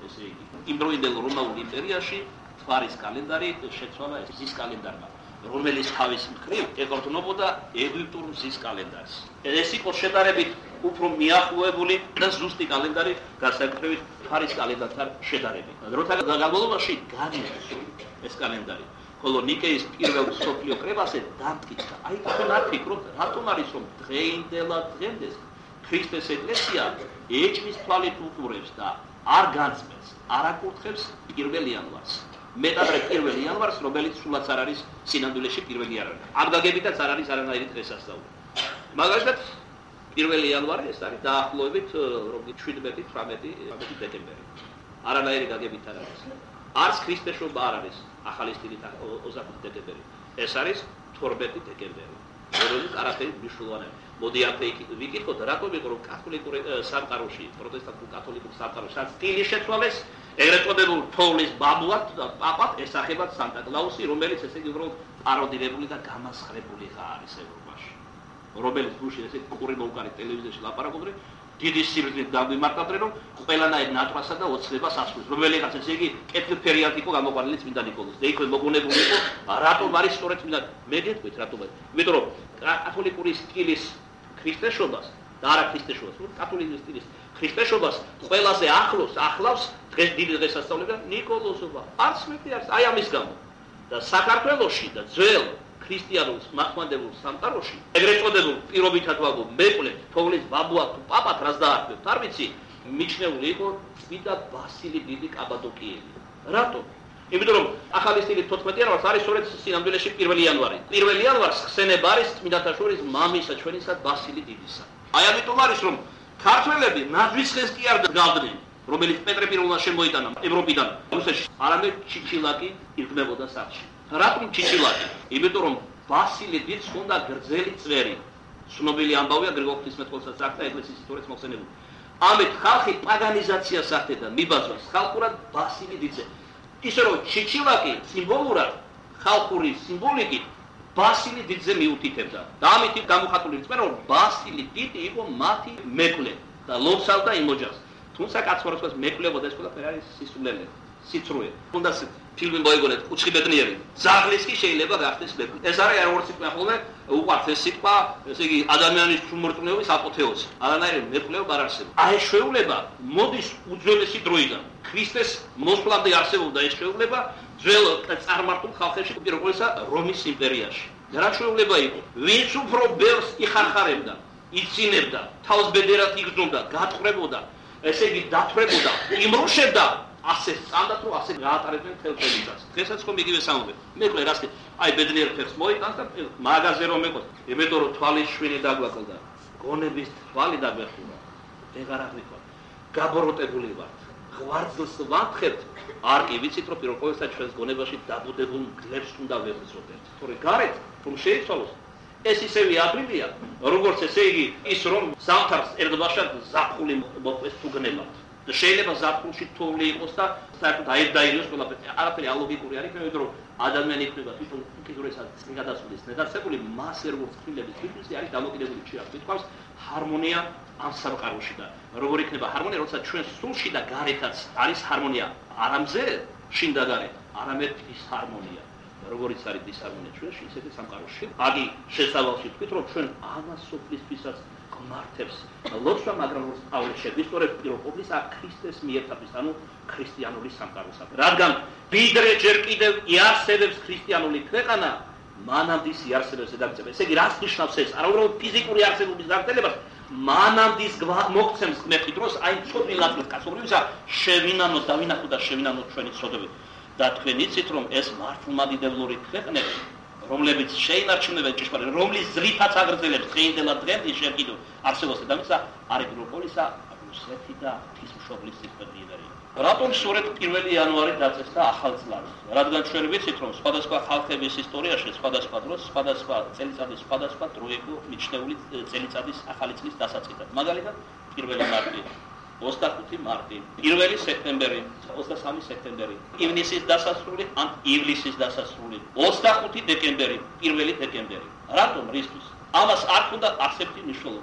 ესე იგი, იმდროინდელ რომაულ იმპერიაში თვარის კალენდარი შეცვალა მზის კალენდარმა, რომელიც თავის მხრივ ეკუთვნოდა ეგვიპტურ მზის კალენდარს. ეს იყო შედარებით უფრო მიახლოებული და ზუსტი კალენდარი განსაკუთრებით თვარის კალენდართან შედარებით. დროთა განმავლობაში განიცდის ეს კალენდარი. ხოლო ნიკეის პირველ მსოფლიო კრებაზე დამტკიცა. აი თქვენ არ ფიქრობთ, რატომ არის რომ დღეინდელად დღემდე ქრისტეს ეკლესია ეჭვის თვალით უყურებს და არ განწმენს, არ აკურთხებს პირველ იანვარს. მეტადრე პირველ იანვარს, რომელიც სულაც არ არის სინამდვილეში პირველი არ არის. ამ გაგებითაც არ არის არანაირი დღესასწაული. მაგალითად, პირველი იანვარი ეს არის დაახლოებით შვიდმეტი თვრამეტი დეკემბერი. არანაირი გაგებით არ არის. არც ქრისტეშობა არ არის ახალი სტილით ოცდახუთი დეკემბერი. ეს არის თორმეტი დეკემბერი. რომელიც არაფერი მნიშვნელოვანი. მოდი აქ ვიკითხოთ, რატომ იყო რომ კათოლიკურ სამყაროში, პროტესტანტულ კათოლიკურ სამყაროში სტილი შეცვალეს, ეგრეთ წოდებულ თოვლის ბაბუად და პაპად ესახებათ სანტა კლაუსი, რომელიც ესე იგი უბრალოდ პაროდირებული და გამასხრებული არის ევროპაში. რომელიც გუში ესე ყური მოუკარი ტელევიზიაში ლაპარაკობდნენ, დიდი სიბრძნით დაგვიმარტავდნენ, რომ ყველანაირ ნატვასა და ოცნებას ასრულებს. რომელიღაც ესე იგი კეთილფერიად იყო გამოყვანილი წმინდა ნიკოლოზი. და იქვე მოგონებული იყო, რატომ არის სწორედ წმინდა მე გეტყვით რატომ არის. იმიტომ რომ კათოლიკური სტილის ქრისტეშობას და არა ქრისტეშობას, კათოლიკური სტილის ქრისტეშობას ყველაზე ახლოს ახლავს დღეს დიდი დღესასწაულება ნიკოლოზობა. არც მეტი არის, აი ამის გამო. და საქართველოში და ძველ ქრისტიანულ მართლმადიდებლურ სამყაროში ეგრეთ წოდებულ პირობითად ვაგო მეყვლე თოვლის ბაბუად თუ პაპად რას დაარქვევთ არ ვიცი მიჩნეული იყო წმინდა ბასილი დიდი კაბადოკიელი. რატომ? იმიტომ რომ ახალი სტილი თოთხმეტი იანვარს არის სწორედ სინამდვილეში პირველი იანვარი. პირველი იანვარს ხსენება არის წმინდათა შორის მამისა ჩვენისა ბასილი დიდისა. აი ამიტომ არის რომ ქართველები ნაძვის კი არ გავდნენ, რომელიც პეტრე პირველმა შემოიტანა ევროპიდან რუსეთში, არამედ ჩიჩილაკი იგნებოდა სახლში. რატომ ჩიჩილაკი? იმიტომ რომ ბასილი დიდს ჰქონდა გრძელი წვერი. ცნობილი ამბავია გრიგოლ ღვთისმეტყველსაც აქ და ეკლესიის ისტორიაც მოხსენებული. ამით ხალხი პაგანიზაციას ახდენდა, მიბაძვას ხალხურად ბასილი დიდზე. ისე რომ ჩიჩილაკი სიმბოლურად ხალხური სიმბოლიკით ბასილი დიდზე მიუთითებდა. და ამით გამოხატული რწმენა რომ ბასილი დიდი იყო მათი მეკლე და ლოცავდა იმ ოჯახს. თუმცა კაცმაროსკას მეკლეებოდა ეს ყველაფერი არის სისულელე, სიცრუე. უნდა ფილმი მოიგონეთ კუჩხი ბედნიერი. ზაღლის კი შეიძლება გახდეს მეკლე. ეს არის არ ორ სიტყვა ხოლმე უყვართ ეს სიტყვა, ესე იგი ადამიანის ჩუმორტყმეობის აპოთეოზი. არანაირი მეკლეობა არ არსებობს. აი ეს შეუძლება მოდის უძველესი დროიდან. ქრისტეს მოსვლამდე არსებობდა ეს შეუძლება ძველ წარმართულ ხალხებში, პირველ ყოვლისა რომის იმპერიაში. რა შეუძლება იყო? ვინც უფრო ბევრს იხარხარებდა, იცინებდა, თავს ბედერად იგრძნობდა, გატყრებოდა, ესე იგი დათვრებოდა, იმრუშებდა, ასე სტანდარტ რო ასე გაატარებდნენ თელფელიცას. დღესაც ხომ იგივე სამობენ. მეკლე რას კი, აი ბედნიერ ფეხს მოიტანს და მაგაზე რომ ეკოს, იმიტომ რომ თვალის შვილი დაგვაკლდა, გონების თვალი დაგვეხურა. ეგარ აღიქვა. გაბოროტებული ვართ. ღვაწლს ვამხებთ, არ კი ვიცით რომ პირველ ყოვლისა ჩვენს გონებაში დაბუდებულ მგლებს უნდა ვებრძოდეთ. თორე გარეთ რომ შეიცვალოს, ეს ისევე ადვილია, როგორც ესე იგი ის რომ ზამთარს ერთბაშად ზაფხული მოყვეს თუ გნებად. და შეიძლება ზაფხულში თოვლი იყოს და საერთოდ აერდაირიოს ყველაფერი. არაფერი ალოგიკური არ იქნება, იმიტომ რომ ადამიანი იქნება თვითონ უკიდურესად წმინდადასულის ნედარსებული მასე როგორც ფილების თვითონზე არის დამოკიდებული ჩიას. თვითონ ჰარმონია ამ სამყაროში და როგორ იქნება ჰარმონია, როცა ჩვენ სულში და გარეთაც არის ჰარმონია. არამზე შინ და გარეთ, არამედ დისჰარმონია. როგორიც არის დისჰარმონია ჩვენში, ისეთი სამყაროში. აგი შესავალში თქვით, რომ ჩვენ ამას სოფლისთვისაც გმართებს ლოცვა, მაგრამ როგორც პავლე შეგვისწორებს პირველ ყოვლისა ქრისტეს მიერთების, ანუ ქრისტიანული სამყაროსა. რადგან ვიდრე ჯერ კიდევ იარსებებს ქრისტიანული ქვეყანა, მანამდის იარსებებს დაგწება. ესე იგი, რას ნიშნავს ეს? არა უბრალოდ ფიზიკური არსებობის გაგრძელებას, მანამდის მოგცემს ღმერთი დროს, აი ცოდვილ ადგილს კაცობრიობისა შევინანოთ, დავინახოთ და შევინანოთ ჩვენი ცოდვები. და თქვენ იცით, რომ ეს მართლმადიდებლური ქვეყნები, რომლებიც შეინარჩუნებენ ჭიშკარი, რომლის ზრითაც აგრძელებს დღეინდელად დღემდე შენ კიდევ არსებობს დედამიწა, არის პირველ ყოვლისა რუსეთი და ღვთისმშობლის სიკვდილი. რატომ სწორედ პირველი იანვარი დაწესდა ახალწლად? რადგან ჩვენ ვიცით, რომ სხვადასხვა ხალხების ისტორიაში, სხვადასხვა დროს, სხვადასხვა წელიწადის სხვადასხვა დრო იყო მიჩნეული წელიწადის ახალი წლის დასაწყისად. მაგალითად, პირველი მარტი, ოცდახუთი მარტი, პირველი სექტემბერი, ოცდასამი სექტემბერი, ივნისის დასასრული ან ივლისის დასასრული, ოცდახუთი დეკემბერი, პირველი დეკემბერი. რატომ? რისთვის? ამას არ ქონდა არსებითი მნიშვნელობა.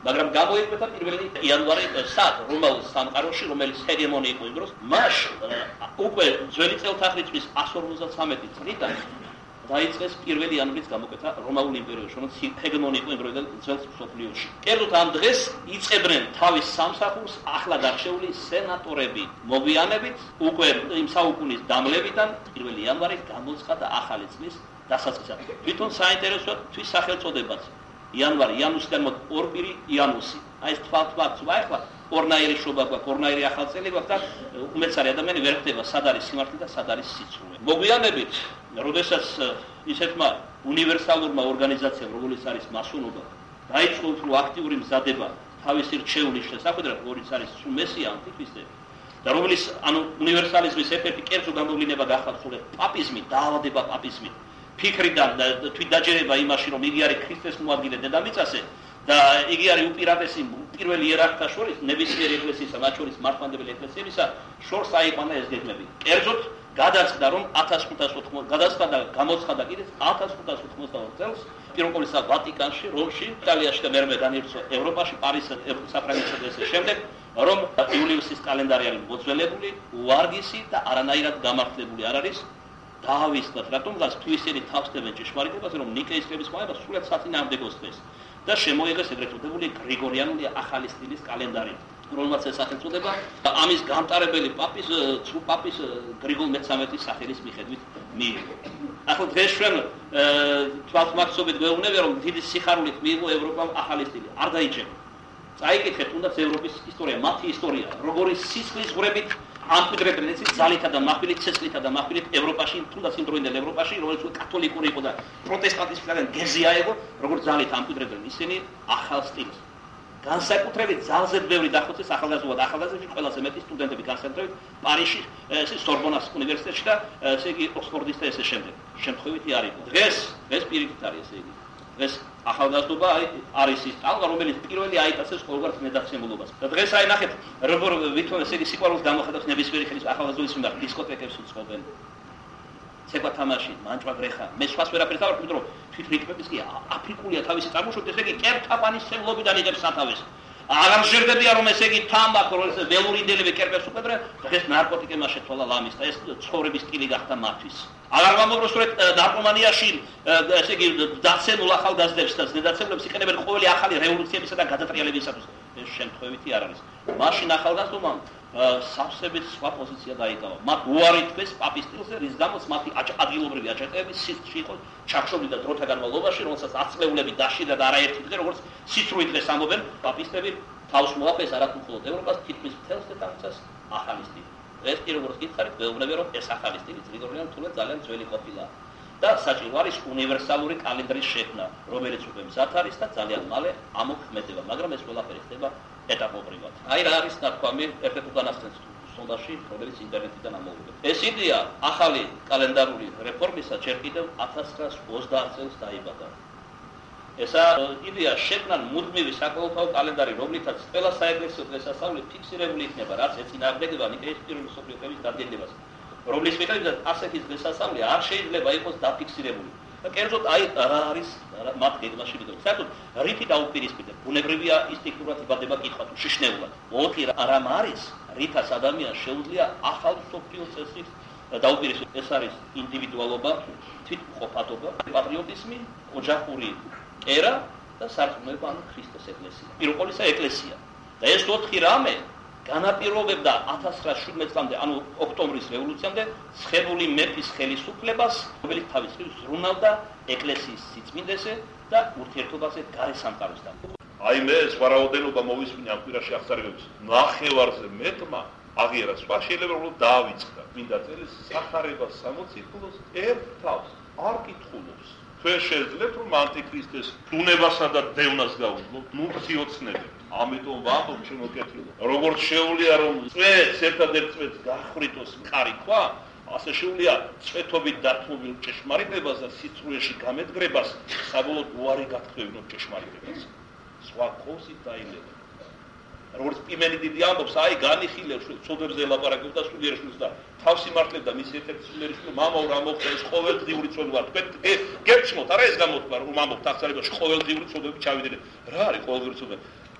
მაგრამ გამოიკვეთა პირველი იანვარი სად რომაულ სამყაროში, რომელიც ჰეგემონი იყო იმ დროს, მას უკვე ძველი წელთაღრიცხვის εκατს ორმოცდამეტი წლიდან დაიწყეს პირველი იანვრის გამოკვეთა რომაულ იმპერიაში, რომელიც ჰეგემონი იყო იმ დროიდან ძველ მსოფლიოში. კერძოდ ამ დღეს იწყებდნენ თავის სამსახურს ახლად არჩეული სენატორები, მოგვიანებით უკვე იმ საუკუნის დამლებიდან პირველი იანვარი გამოცხადა ახალი წლის დასაწყისად. თვითონ საინტერესოა თვის სახელწოდებაც. იანვარი, იანუსიდან მოდ ორ პირი იანუსი. აი ეს თვალთვაც ვაიხლა ორნაირი შობა გვაქვს, ორნაირი ახალწელი გვაქვს და უმეცარი ადამიანი ვერ ხდება სად არის სიმართლე და სად არის სიცრუე. მოგვიანებით, როდესაც ისეთმა უნივერსალურმა ორგანიზაციამ, როგორც არის მასონობა, დაიწყო უფრო აქტიური მზადება თავისი რჩეულის შესახვედრად, როგორც არის სუმესია ანტიქრისტე და რომელიც ანუ უნივერსალიზმის ერთ-ერთი კერძო გამოვლინება გახდა სულ პაპიზმი, დაავადება პაპიზმი. ფიქრიდან თვითდაჯერება იმაში, რომ იგი არის ქრისტეს მოადგილე დედამიწაზე და იგი არის უპირატესი პირველი იერარქთა შორის, ნებისმიერი ეკლესიისა, მათ შორის მართლმადიდებელი ეკლესიებისა, შორს აიყვანა ეს გეგმები. კერძოდ გადაწყდა, რომ ათას ხუთას ოთხმოცდა გადაწყდა და გამოცხადა კიდეც ათას ხუთას ოცდაოთხ წელს, პირველყოლისა ვატიკანში, რომში, იტალიაში და მერმე განირჩევა ევროპაში, პარიზსა, საფრანგეთსა და ესე შემდეგ, რომ იულიუსის კალენდარი არის მოძველებული, უარგისი და არანაირად გამართლებული არ არის. დაავისწათ, რატომღაც თუ ისინი თავსდებენ ჭეშმარიტებას, რომ ნიკეისების მოება სულად საწინააღმდეგოს დღეს და შემოიღეს ეგრეთ წოდებული გრიგორიანული ახალი სტილის კალენდარი, რომელმაც ეს სახელწოდება ამის გამტარებელი პაპის, ცრუ პაპის გრიგოლ მეთერთმეტის სახელის მიხედვით მიიღო. ახლა დღეს ჩვენ თვალთმაგცობით გვეუბნებია, რომ დიდი სიხარულით მიიღო ევროპამ ახალი სტილი. არ დაიჭერა. წაიკითხეთ თუნდაც ევროპის ისტორია, მათი ისტორია, როგორი სისხლის ღვრებით ამკვიდრებდნენ ეს ძალითა და მახვილით, ცეცხლითა და მახვილით ევროპაში, თუნდაც იმ დროინდელ ევროპაში, რომელიც კათოლიკური იყო და პროტესტანტის მხრიდან გეზი აიღო, როგორც ძალით ამკვიდრებდნენ ისინი ახალ სტილს. განსაკუთრებით ძალზედ ბევრი დახოცეს ახალგაზრდობა და ახალგაზრდებში ყველაზე მეტი სტუდენტები განსაკუთრებით პარიზში, ესე სორბონას უნივერსიტეტში და ესე იგი ოქსფორდის და ესე შემდეგ. შემთხვევითი არ იყო. დღეს ეს პირიქით არის ესე იგი. დღეს ახალგაზრდობა არის ის ტალღა, რომელიც პირველი აიტაცებს ყოველგვარ მედაცემულობას. და დღეს აი ნახეთ, როგორ ვითომ ესე იგი სიყვარულს გამოხატავს ნებისმიერი ხელის ახალგაზრდობის მიმართ დისკოტეკებს უწყობენ. ცეკვა თამაში, მანჭვა გრეხა. მე სხვას ვერაფერს დავარ, იმიტომ რომ თვით რიტმების კი აფრიკულია თავისი წარმოშობით, ესე იგი კერპთაპანის სემლობიდან იღებს სათავეს. აღარ ჟერდებია რომ ესე იგი თამბაქო, რომ ეს ველურინდელები კერპებს უყებდნენ, დღეს ნარკოტიკებმა შეცვალა ლამის და ეს ცხოვრების სტილი გახდა მათთვის. აღარ გამოგროს რომ ნარკომანიაში ესე იგი დაცემულ ახალგაზრდებს და ზედაცემლებს იყენებენ ყოველი ახალი რევოლუციებისა და გადატრიალებისათვის. ეს შემთხვევითი არ არის. მაშინ ახალგაზრდობამ სავსებით სხვა პოზიცია დაიკავა. მათ უარი თქვეს პაპის სტილზე, რის გამოც მათი ადგილობრივი აჯანყებები სისხლში იყო ჩახშობილი და დროთა განმავლობაში, რომელსაც აწლეულები დაშიდა და არაერთი დღე, როგორც სიცრუე დღეს ამბობენ, პაპისტები თავს მოაფეს არათუ მხოლოდ ევროპას, თითქმის მთელს დედამიწას ახალი სტილი. ეს კი როგორც გითხარით, ვეუბნებია, რომ ეს ახალი სტილი გრიგორიან თულე ძალიან ძველი ყოფილა. და საჭირო არის უნივერსალური კალენდრის შექმნა, რომელიც უკვე მზად არის და ძალიან მალე ამოქმედება, მაგრამ ეს ყველაფერი ხდება ეტაპობრივად. აი რა არის ნათქვამი ერთ-ერთ უკანასკნელ სონდაში, რომელიც ინტერნეტიდან ამოუღებთ. ეს იდეა ახალი კალენდარული რეფორმისა ჯერ კიდევ ათას ცხრაას ოცდაათ წელს დაიბადა. ესა იდეა შექმნა მუდმივი საკოლოფაო კალენდარი, რომლითაც ყველა საეკლესიო დღესასწაული ფიქსირებული იქნება, რაც ეწინააღმდეგება ნიკეის პირველი მსოფლიო ომის დადგენილებას. რომლის მიხედვითაც ასეთი დღესასწაული არ შეიძლება იყოს დაფიქსირებული. და კერძოდ აი რა არის მათ გეგმაში ვიდრე. საერთოდ რითი დაუპირისპირდება? ბუნებრივია ის ტექნიკურად იბადება კითხვა თუ შეშნეულად. მოდი რა არის, რითაც ადამიანს შეუძლია ახალ სოფლიო წესრიგს დაუპირისპირდეს. ეს არის ინდივიდუალობა, თვითმყოფადობა, პატრიოტიზმი, ოჯახური ერა და სარწმუნოება, ანუ ქრისტეს ეკლესია. პირველ ყოვლისა ეკლესია. და ეს ოთხი რამე განაპირობებდა ათას ცხრაას შვიდმეტ წლამდე, ანუ ოქტომბრის რევოლუციამდე, ცხებული მეფის ხელისუფლებას, რომელიც თავის მხრივ ზრუნავდა ეკლესიის სიწმინდეზე და ურთიერთობაზე გარე სამყაროსთან. აი მე ეს ვარაუდენობა მოვისმინე ამ კვირაში აღსარებებს. ნახევარზე მეტმა აღიარა სხვა შეიძლება რომ დაავიწყდა. მინდა წელი სახარებას სამოციქულოს ერთ თავს არ კითხულობს. თქვენ შეძლებთ რომ ანტიქრისტეს დუნებასა და დევნას გაუძლოთ, ნუ ციოცნებთ. ამიტომ ვამბობ შემოკეთილო. როგორც შეუძლია რომ წვეთს ერთადერთ წვეთს გახრიტოს მყარი ქვა, ასე შეუძლია წვეთობით დათმობილ ჭეშმარიტებას და სიცრუეში გამედგრებას საბოლოოდ უარი გათქვევინო ჭეშმარიტებას. სხვა კოსით დაილება. როგორც პიმენი დიდი ამბობს, აი განიხილებს ცოდებზე ელაპარაკებს და სულიერშვილს და თავს იმართლებდა მის ერთ-ერთ სულიერშვილს, მამაო რა მოხდა ეს ყოველდღიური ცოდვა. თქვენ გერჩმოთ, არა ეს გამოთქვა რომ ამბობთ აღსარებაში ყოველდღიური ცოდვები ჩავიდეთ. რა არის ყოველდღიური ცოდვა?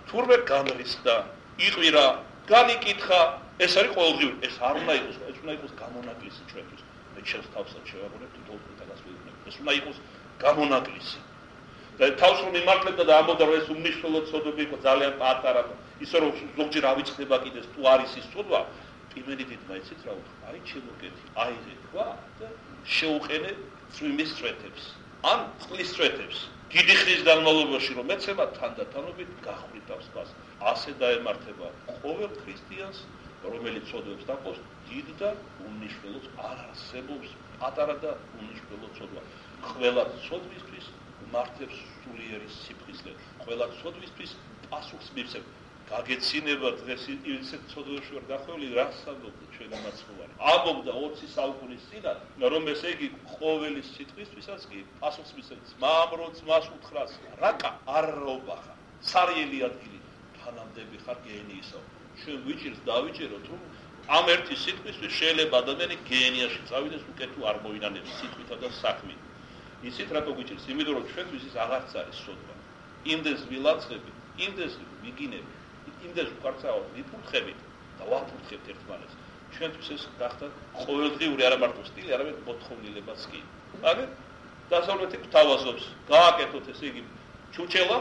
თურმე განრისხდა, იყვირა, განიკითხა, ეს არის ყოველდღიური, ეს არ უნდა იყოს, ეს უნდა იყოს გამონაკლისი ჩვენთვის. მე ჩემს თავსაც შევაგონებ თითოეულ წუთას ვიგნებ. ეს უნდა იყოს გამონაკლისი. და თავს რომ იმართლებდა და ამბობდა რომ ეს უმნიშვნელო ცოდვები იყო ძალიან პატარა, ისე რომ ზოგჯერ ავიწყდება კიდეს თუ არის ის ცოდვა, იმენიდით მაიცით რა ვთქვა, აი შემოკეთი, აი ეს თქვა და შეუყენე წვიმის წვეთებს. ან წყლის წვეთებს. დიდი ხნის განმავლობაში რომ ეცემა თანდათანობით გახვიდავს მას. ასე დაემართება ყოველ ქრისტიანს, რომელიც ცოდვებს დაყოს, დიდ და უმნიშვნელოს არ არსებობს პატარა და უმნიშვნელო ცოდვა. ყველა ცოდვისთვის მართებს სულიერი სიფხიზლე. ყველა ცოდვისთვის პასუხს მისცემ. გაგეცინება დღეს ისეთ ცოდვებში ვარ გახვეული, რას ამბობდა ჩვენი მაცხოვარი. ამბობდა ოცი საუკუნის წინათ, რომ ესე იგი ყოველი სიტყვისთვისაც კი პასუხს მისცემს. მამროც მას უთხრას, რაკა არ რაობახა. სარიელი ადგილი, თანამდები ხარ გენიისა. ჩვენ ვიჭირს დავიჭეროთ, რომ ამ ერთი სიტყვისთვის შეიძლება ადამიანი გენიაში წავიდეს უკეთ თუ არ მოინანებს სიტყვითა და საქმით. ისიც რატო გვიჭირს? იმიტომ რომ ჩვენთვის ის აღარც არის სოდვა. იმდეს ვილაცხები, იმდეს ვიგინები. იმდეს უკარცავად ვიფურთხებით და ვაფურთხებთ ერთმანეთს. ჩვენთვის ეს გახდა ყოველდღიური არა მარტო სტილი, არამედ მოთხოვნილებაც კი. მაგრამ დასავლეთი გვთავაზობს, გააკეთოთ ესე იგი ჩუჩელა,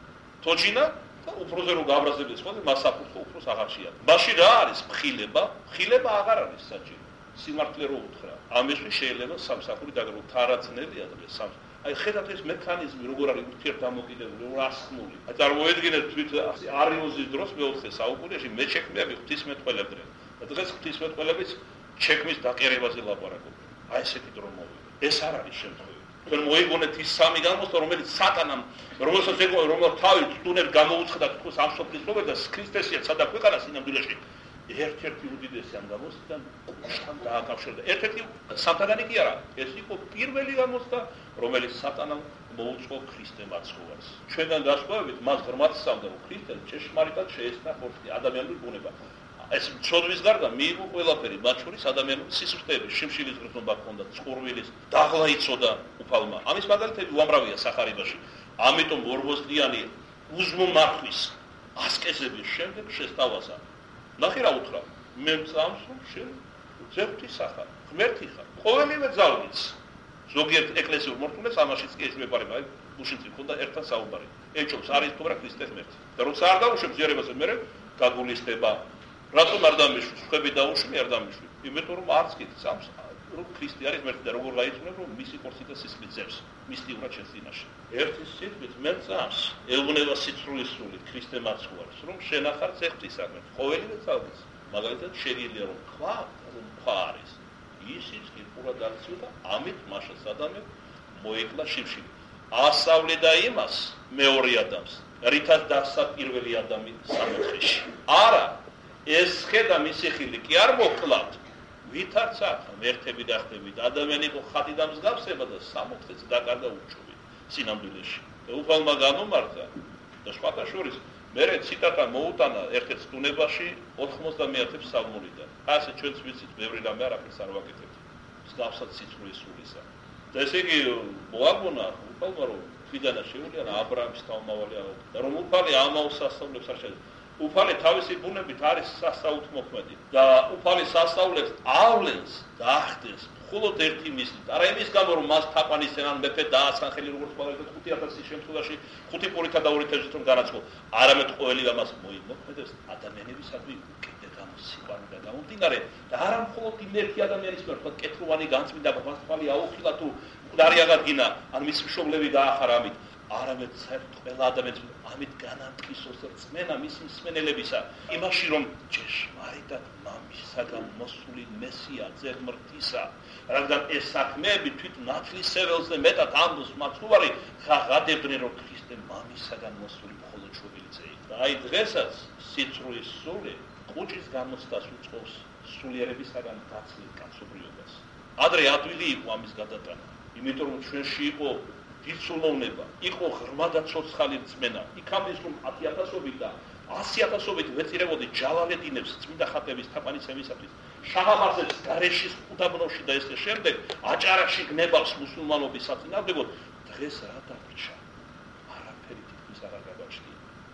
თოჯინა და უფროზე რომ გააბრაზებდეს ხოლმე მას საფურთხო უფროს აღარ შეა. მაშინ რა არის მხილება? მხილება აღარ არის საჭირო. სიმართლე რო უთხრა. ამისთვის შეიძლება სამსახური დაგროვო, თარაცნელია დღეს სამ აი ხედავთ ეს მექანიზმი როგორ არის ურთიერთდამოკიდებული, როგორ ასხმული. აი წარმოედგინეთ თვით არიოზის დროს მეოთხე საუკუნეში მე შექმნები ღვთისმეტყველებდნენ. და დღეს ღვთისმეტყველებიც შექმნის დაყერებაზე ლაპარაკობენ. აი ესეთი დრო მოვიდა. ეს არ არის შემთხვევა. თქვენ მოიგონეთ ის სამი გამოსვლა, რომელიც სატანამ, რომელსაც ეკო, რომელიც თავი თუნებ გამოუცხდა თქოს ამ სოფლისრობა და ქრისტესია სადა ქვეყანა სინამდვილეში. ერთ-ერთი უდიდესი ამ გამოსვლიდან კუშთან დააკავშირდა. ერთ-ერთი სამთაგანი კი არა, ეს იყო პირველი გამოსვლა, რომელიც სატანამ მოუწყო ქრისტე მაცხოვარს. ჩვენგან დასწავებით მას ღრმად სწამდა, რომ ქრისტეს ჭეშმარიტად შეესწრა ხორცი ადამიანური ბუნება. ეს ცოდვის გარდა მიიღო ყველაფერი, მათ შორის ადამიანური სისუსტეების, შიმშილის გრძნობა ჰქონდა, წყურვილის, დაღლა იცოდა უფალმა. ამის მაგალითები უამრავია სახარებაში. ამიტომ ორმოცდიანი უზმომარხვის ასკეზების შემდეგ შესთავაზა. ნახე რა უთხრა, მე მწამს რომ შენ ძებთი სახარ, ღმერთი ხარ, ყოველივე ძალით. ზოგიერთ ეკლესიურ მორთულებს ამაშიც კი ეშმეპარება, აი უშინწი ქონდა ერთთან საუბარი. ეჭობს არის თუ რა ქრისტეს ღმერთი. და როცა არ დაუშვებს ზიარებაზე მერე გაგულისდება. რატომ არ დამიშვი? ხები დაუშვი, არ დამიშვი. იმიტომ რომ არც კი წამს რომ ქრისტე არის ღმერთი და როგორ გაიცნო რომ მისი ხორცი და სისხლი ძევს. მისტიურად შენს წინაშე. ერთი სიტყვით მე წამს ეუბნება სიცრულის სული ქრისტე მაცხოვარს რომ შენ ახარ წეხთისა ღმერთი. ყოველივე ძალით. მაგალითად შეგიძლია რომ ხვა რომ ხვა არის. ისიც კი პურად არცია და ამით მაშას ადამი მოეკლა შიმშილი. ასავლედა იმას მეორე ადამიანს, რითაც დასა პირველი ადამი სამოთხეში. არა, ეს ხედა მისი ხილი კი არ მოკლათ. ვითარც ახლა ერთები გახდებით, ადამიანი იყო ხატი და მსგავსება და სამოთხეც დაკარგა უჩვევი სინამდვილეში. და უფალმა განუმარტა და სხვათა შორის მერე ციტატა მოუტანა ერთ-ერთ სტუნებაში ოთხმოცდამეათე ფსალმურიდან. ასე ჩვენც ვიცით, ბევრი რამე არაფერს არ ვაკეთებთ. მსგავსად სიცრუის სულისა. და ესე იგი მოაგონა უფალმა რომ თვითანა შეუძლია ა ブラ ამის თავმავალი აუქდა და რომ უფალი ამაოს სასწაულებს არ შეეძლო. უფალი თავისი ბუნებით არის სასაუთმოქმედი და უფალი სასწაულებს ავლენს და ახდენს მხოლოდ ერთი მისლით. არა იმის გამო რომ მას თაყვანისცემან მეფე დაასახელი როგორც ყოველდღე ხუთი ათასის შემთხვევაში ხუთი პურითა და ორი თევზით რომ განაცხო. არამედ ყოველივე მას მოიმოქმედებს ადამიანებისადმი კიდე გამოსიყვანო და გამომდინარე და არა მხოლოდ იმ ერთი ადამიანის მიერ, თქო კეთროვანი განწმინდა გასწვალი აუხილა თუ მკვდარი აღადგინა ან მის მშობლები გაახარა ამით. არამედ საერთოდ ყველა ადამიანს ამით განამტკიცოს რწმენა მის მსმენელებისა იმაში რომ ჭეშმარიტად მამისაგან მოსული მესია ძეგმრთისა რადგან ეს საქმეები თვით ნათლისეველზე მეტად ამბობს მაცხოვარი ღაღადებდნენ რომ ქრისტე მამისაგან მოსული მხოლოდ შობილიც ეიდა. აი დღესაც სიცრუის სული ყუჭის გამოცდას უწყობს სულიერებისაგან დაცლილ კაცობრიობას. ადრე ადვილი იყო ამის გადატანა, იმიტომ რომ ჩვენში იყო იცულოვნება, იყო ღრმა და ცოცხალი რწმენა. იქამდე რომ ათი ათასობით და ასი ათასობით ვეწირებოდი ჯალალედინებს წმინდა ხატების თაყვანისცემისათვის, შაღამარზებს გარეშის უდაბნოში და ესე შემდეგ აჭარაში გნებავს მუსულმანობის საწინააღმდეგოდ. დღეს რა დაგვრჩა? არაფერი თითქმის აღარ გადაჭრია.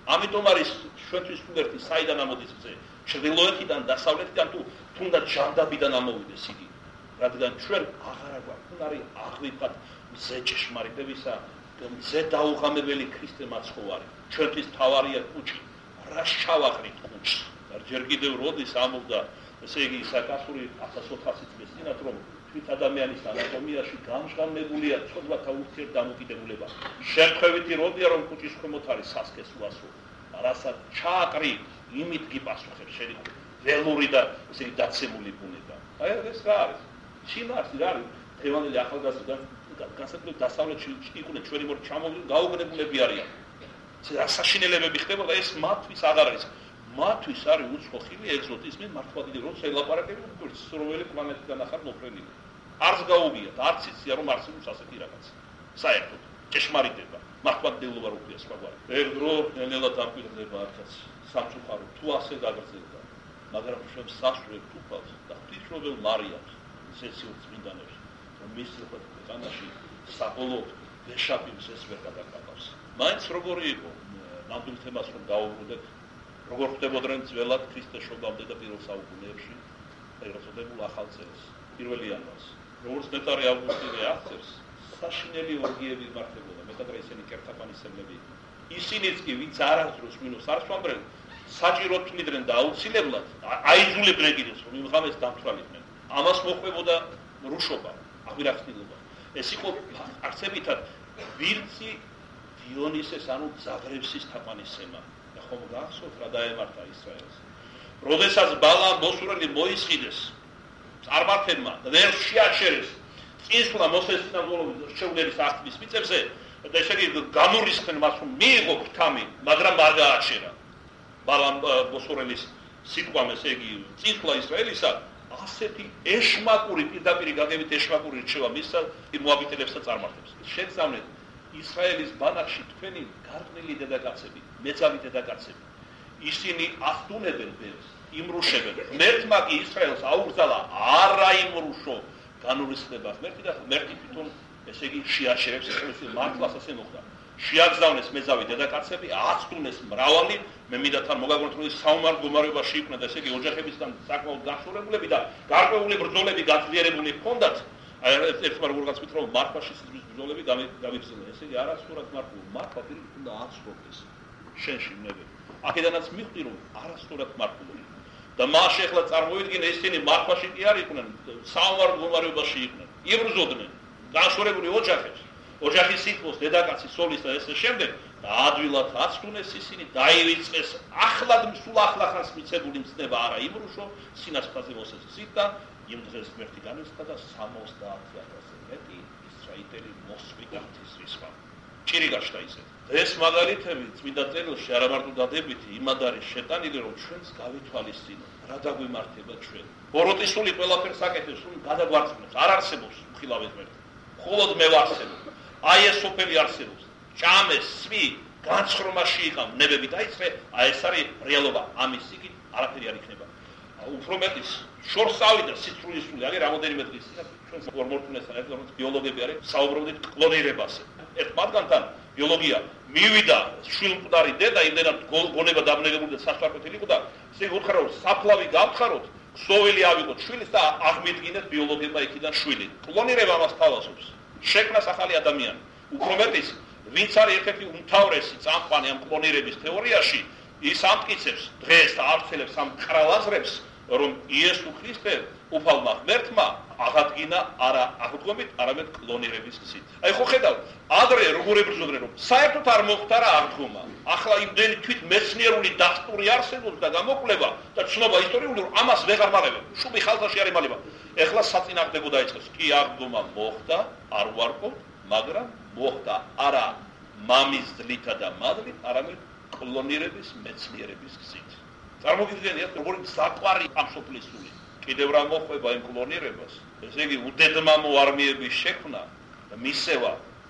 ამიტომ არის ჩვენთვის უნდერტი საიდან ამოდის მზე ჩრდილოეთიდან დასავლეთიდან თუ თუნდაც ჟანდაბიდან ამოვიდეს იგი რადგან ჩვენ აღარა გვაქვს უნარი აღვიქათ მზე ჭეშმარიტებისა მზე დაუღამებელი ქრისტე მაცხოვარი ჩვენთვის თავარია კუჭი რა შავაყრით კუჭს ჯერ კიდევ როდის ამოვდა ესე იგი საკასური ათას ოთხასი წლის წინათ რომ თვით ადამიანის ანატომიაში გამჟღავნებულია ცოდვათა ურთიერთდამოკიდებულება შემთხვევითი როდია რომ კუჭის ქვემოთ არის სასქეს უასო რასაც ჩააკრი იმით გიპასუხებს შენი ველური და ესე იგი დაცემული ბუნება აი ეს რა არის შინაარსი რა არის თევანელი ახალგაზრდა განსაკუთრებით დასავლეთში იყვნენ ჩვენი მორ ჩამოვიდნენ გაუგნებულები არიან საშინელებები ხდებოდა ეს მათთვის აღარ არის მათთვის არის უცხო ხილი ეგზოტიზმი მართლმადიდი როცა ელაპარაკები სროველი პლანეტიდან ახარ მოფრენილი არც გაუგიათ არც იციან რომ არსებობს ასეთი რაღაც საერთოდ ჭეშმარიტება მართლმადიდებლობა რო ქვია სხვაგვარი ერთ დრო ნელ-ნელა დამკვიდრდება არქაც სამწუხარო თუ ასე გაგრძელდა მაგრამ ჩვენ სასურველ თუფალს და ღვთისმშობელ მარიამს სესიურ წმინდანებს რომ მის ქვეყანაში საბოლოოდ ვეშაპის ეს ვერ გადაკარგავს მაინც როგორი იყო ნამდვილ თემას რომ დაუბრუნდეთ როგორ ხდებოდნენ ძველად ქრისტეს შობამდე და პირველ საუკუნეებში ეგრეთ წოდებულ ახალ წელს პირველ იანვარს როგორც ნეტარი ავგუსტინე აღწერს საშინელი ორგიები მართებოდა მეტად რა ისინი კერტაპანისებლები ისინიც კი ვინც არასდროს მინოს არ სვამდნენ საჭიროდ თვლიდნენ და აუცილებლად აიძულებდნენ კიდეც რომ იმ ღამეს დამთვალიდნენ ამას მოხვდებოდა რუშობა აღირახტილობა ეს იყო არცებითად ვირცი დიონისეს ანუ ზაგრევსის თაყვანისცემა და ხომ გახსოვთ რა დაემართა ისრაელს როდესაც ბალამ მოსურელი მოისყიდეს წარმართებმა და ვერ შეაჩერეს წინსვლა მოსეს სინამდვილეობის რჩეულების აქტის მიწებზე და ესე იგი გამორისხდნენ მას რომ მიიღო ფრთამი მაგრამ არ გააჩერა ბალამ მოსურელის სიტყვამ ესე იგი წინსვლა ისრაელისა ასეთი ეშმაკური პირდაპირ გაგებით ეშმაკური რჩევა მისცა მოაბიტელებსა წარმართებს შეგზავნეთ ისრაელის ბანაკში თქვენი გარყნილი დედაკაცები მეძავი დედაკაცები ისინი ახლუნებენ ბევრს იმრუშებენ მერტმა კი ისრაელს აუგზალა არა იმრუშო განურისხდება ღმერთი და ღმერთი თვითონ ესე იგი შეაჩერებს ეს მართლაც ასე მოხდა შეაგზავნეს მეძავი დედაკაცები ახლუნეს მრავალი მე მინდა თან მოგაგონოთ რომ საომარ მდგომარეობაში იყვნენ და ესე იგი ოჯახებისგან საკმაოდ გაშორებულები და გარკვეული ბრძოლები გაძლიერებული ჰქონდათ აი ერთმა როგორ გაცვით რომ მართვაში სიზმრის ბრძოლები გავიგრძელენ ესე იგი არასწორად მართლა მართლა პირიქით უნდა აცხოვრდეს შენში ნებები აქედანაც მივხვდი რომ არასწორად მართლა და მას ახლა წარმოვიდგინე ისინი მართვაში კი არ იყვნენ საომარ მდგომარეობაში იყვნენ იბრძოდნენ გაშორებული ოჯახებს ოჯახის სიტყვის დედაკაცის სოლის და ესე შემდეგ და ადვილად აცნეს ისინი დაივიწყეს ახლად სულ ახლახანს მიცებული მცნება არა იმრუშო სინასწრაფზე მოსესწრით და იმ დღეს ღმერთი განეცხადა და სამოცდაათი ათასზე მეტი ისრაელელი მოსვიდა ღვთისმისმა ჭირი გაჩნდა ისეთ ეს მაგალითები წმინდა წერილში არა მარტო დადებითი იმად არის შეტანილი რომ ჩვენს გავითვალისწინოთ რა დაგვიმართება ჩვენ ბოროტისული ყველაფერს აკეთებს სულ გადაგვარწმუნებს არ არსებობს მხილავე ღმერთი მხოლოდ მე ვარსებობ აი ეს სოფელი არსებობს ჭამეს სვი განცხრომაში იყავ ნებები დაიწყე აი ეს არის რეალობა ამის იქით არაფერი არ იქნება უფრო მეტის შორს ავიდა სიცრუისული არის რამოდენიმე დღის წინ ჩვენს ჰორმონებთან ერთად რომელიც ბიოლოგები არის საუბრობდით კლონირებაზე ერთ მათგანთან ბიოლოგია მივიდა შვილმკვდარი დედა იმდენად გონება დაბნელებული და სასწრაფოთილი იყო და ისე უთხრა რომ საფლავი გავთხაროთ ქსოვილი ავიღოთ შვილის და აღმედგინეთ ბიოლოგებმა იქიდან შვილი კლონირება მას თავაზობს შექმნას ახალი ადამიანი უფრო მეტის ვინც არის ერთ-ერთი უმთავრესი წამყვანი ამ კლონირების თეორიაში ის ამტკიცებს დღეს და ავრცელებს ამ კრალაზრებს რომ იესო ქრისტე უფალმა ღმერთმა აღადგინა არა აღდგომით არამედ კლონირების გზით აი ხო ხედავ ადრე როგორ ებრძოდნენ რომ საერთოდ არ მოხდა რა აღდგომა ახლა იმდენი თვით მეცნიერული დასტური არსებობს და გამოკვლევა და ცნობა ისტორიული რომ ამას ვეღარ მალევენ შუბი ხალხაში არ იმალება ეხლა საწინააღმდეგო დაიწყეს კი აღდგომა მოხდა არ ვარყო მაგრამ მოხდა არა მამის ძლითა და მადლით არამედ კლონირების მეცნიერების გზით წარმოგიდგენიათ როგორი საყვარი ამ სოფლისული კიდევ რა მოხდება იმ კლონირებას ესე იგი უდედმამო არმიების შექმნა და მისევა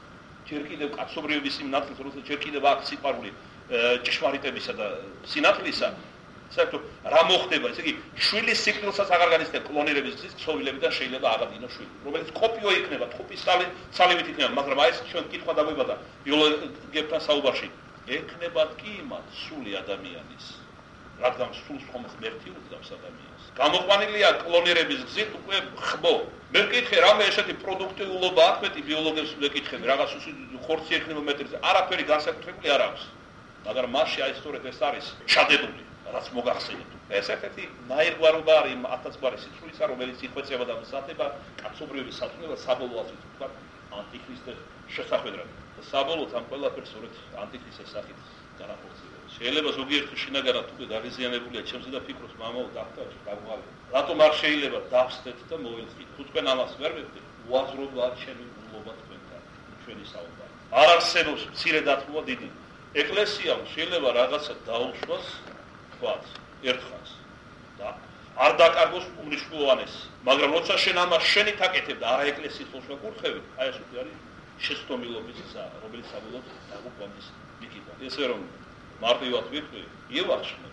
ჯერ კიდევ კაცობრიობის იმ ნაწილს როცა ჯერ კიდევ აქ სიყვარული ჭეშმარიტებისა და სინათლისა საერთოდ რა მოხდება ესე იგი შვილის სიკვდილსაც აღარ განიცდია კლონირების გზით ქსოვილებიდან შეიძლება აღადგინოს შვილი რომელიც კოპიო იქნება ტყუპის სალივით იქნება მაგრამ აი ეს ჩვენ კითხვა დაგვიბადა ბიოლოგებთან საუბარში ეკნებათ კი იმათ სული ადამიანის, რადგან სულს ხომ ღმერთი უძავს ადამიანს. გამოყვანილია კლონირების გზით უკვე ხბო. მე ვკითხე, რამე ესეთი პროდუქტიულობა აქვს, მეტი ბიოლოგებს ვეკითხები, რაღაც ხორცი ერთ კილომეტრზე, არაფერი განსაკუთრებული არ აქვს. მაგრამ მასში აი სწორედ ეს არის ჩადებული, რაც მოგახსენეთ. ეს ერთ-ერთი ნაირგვარობა არის იმ ათასგვარი სიტყვისა, რომელიც იხვეწება და მსახება კაცობრიობის სათნოებას საბოლოო ასეთ თქვა ანტიქრისტეს შესახვედრად. საბოლოოდ ამ ყველაფერს სწორედ ანტიქრისტეს სახით განახორციელებს. შეიძლება ზოგიერთი შინაგანად უკვე გაღიზიანებულია ჩემზე და ფიქრობს, მამაო, დახტარში გაგვაღალე. რატომ არ შეიძლება დავსდეთ და მოილხით? თუ თქვენ ამას ვერ ვეძებთ, უაზრობაა ჩემი ულობა თქვენთან, ჩვენი საუბარი. არ არსებობს მცირე დათმობა დიდი. ეკლესიამ შეიძლება რაღაცა დაუშვას თქვათ ერთხანს და არ დაკარგოს უმნიშვნელოვანესი, მაგრამ როცა შენ ამას შენით აკეთებ და არა ეკლესიის ხელშეკურთხებით, აი ეს უკვე არის შეცდომილობის გზა, რომელიც საბოლოოდ დაგუკვანდის მიკითხვა. ესე რომ მარტივად ვიტყვი, ევახშნე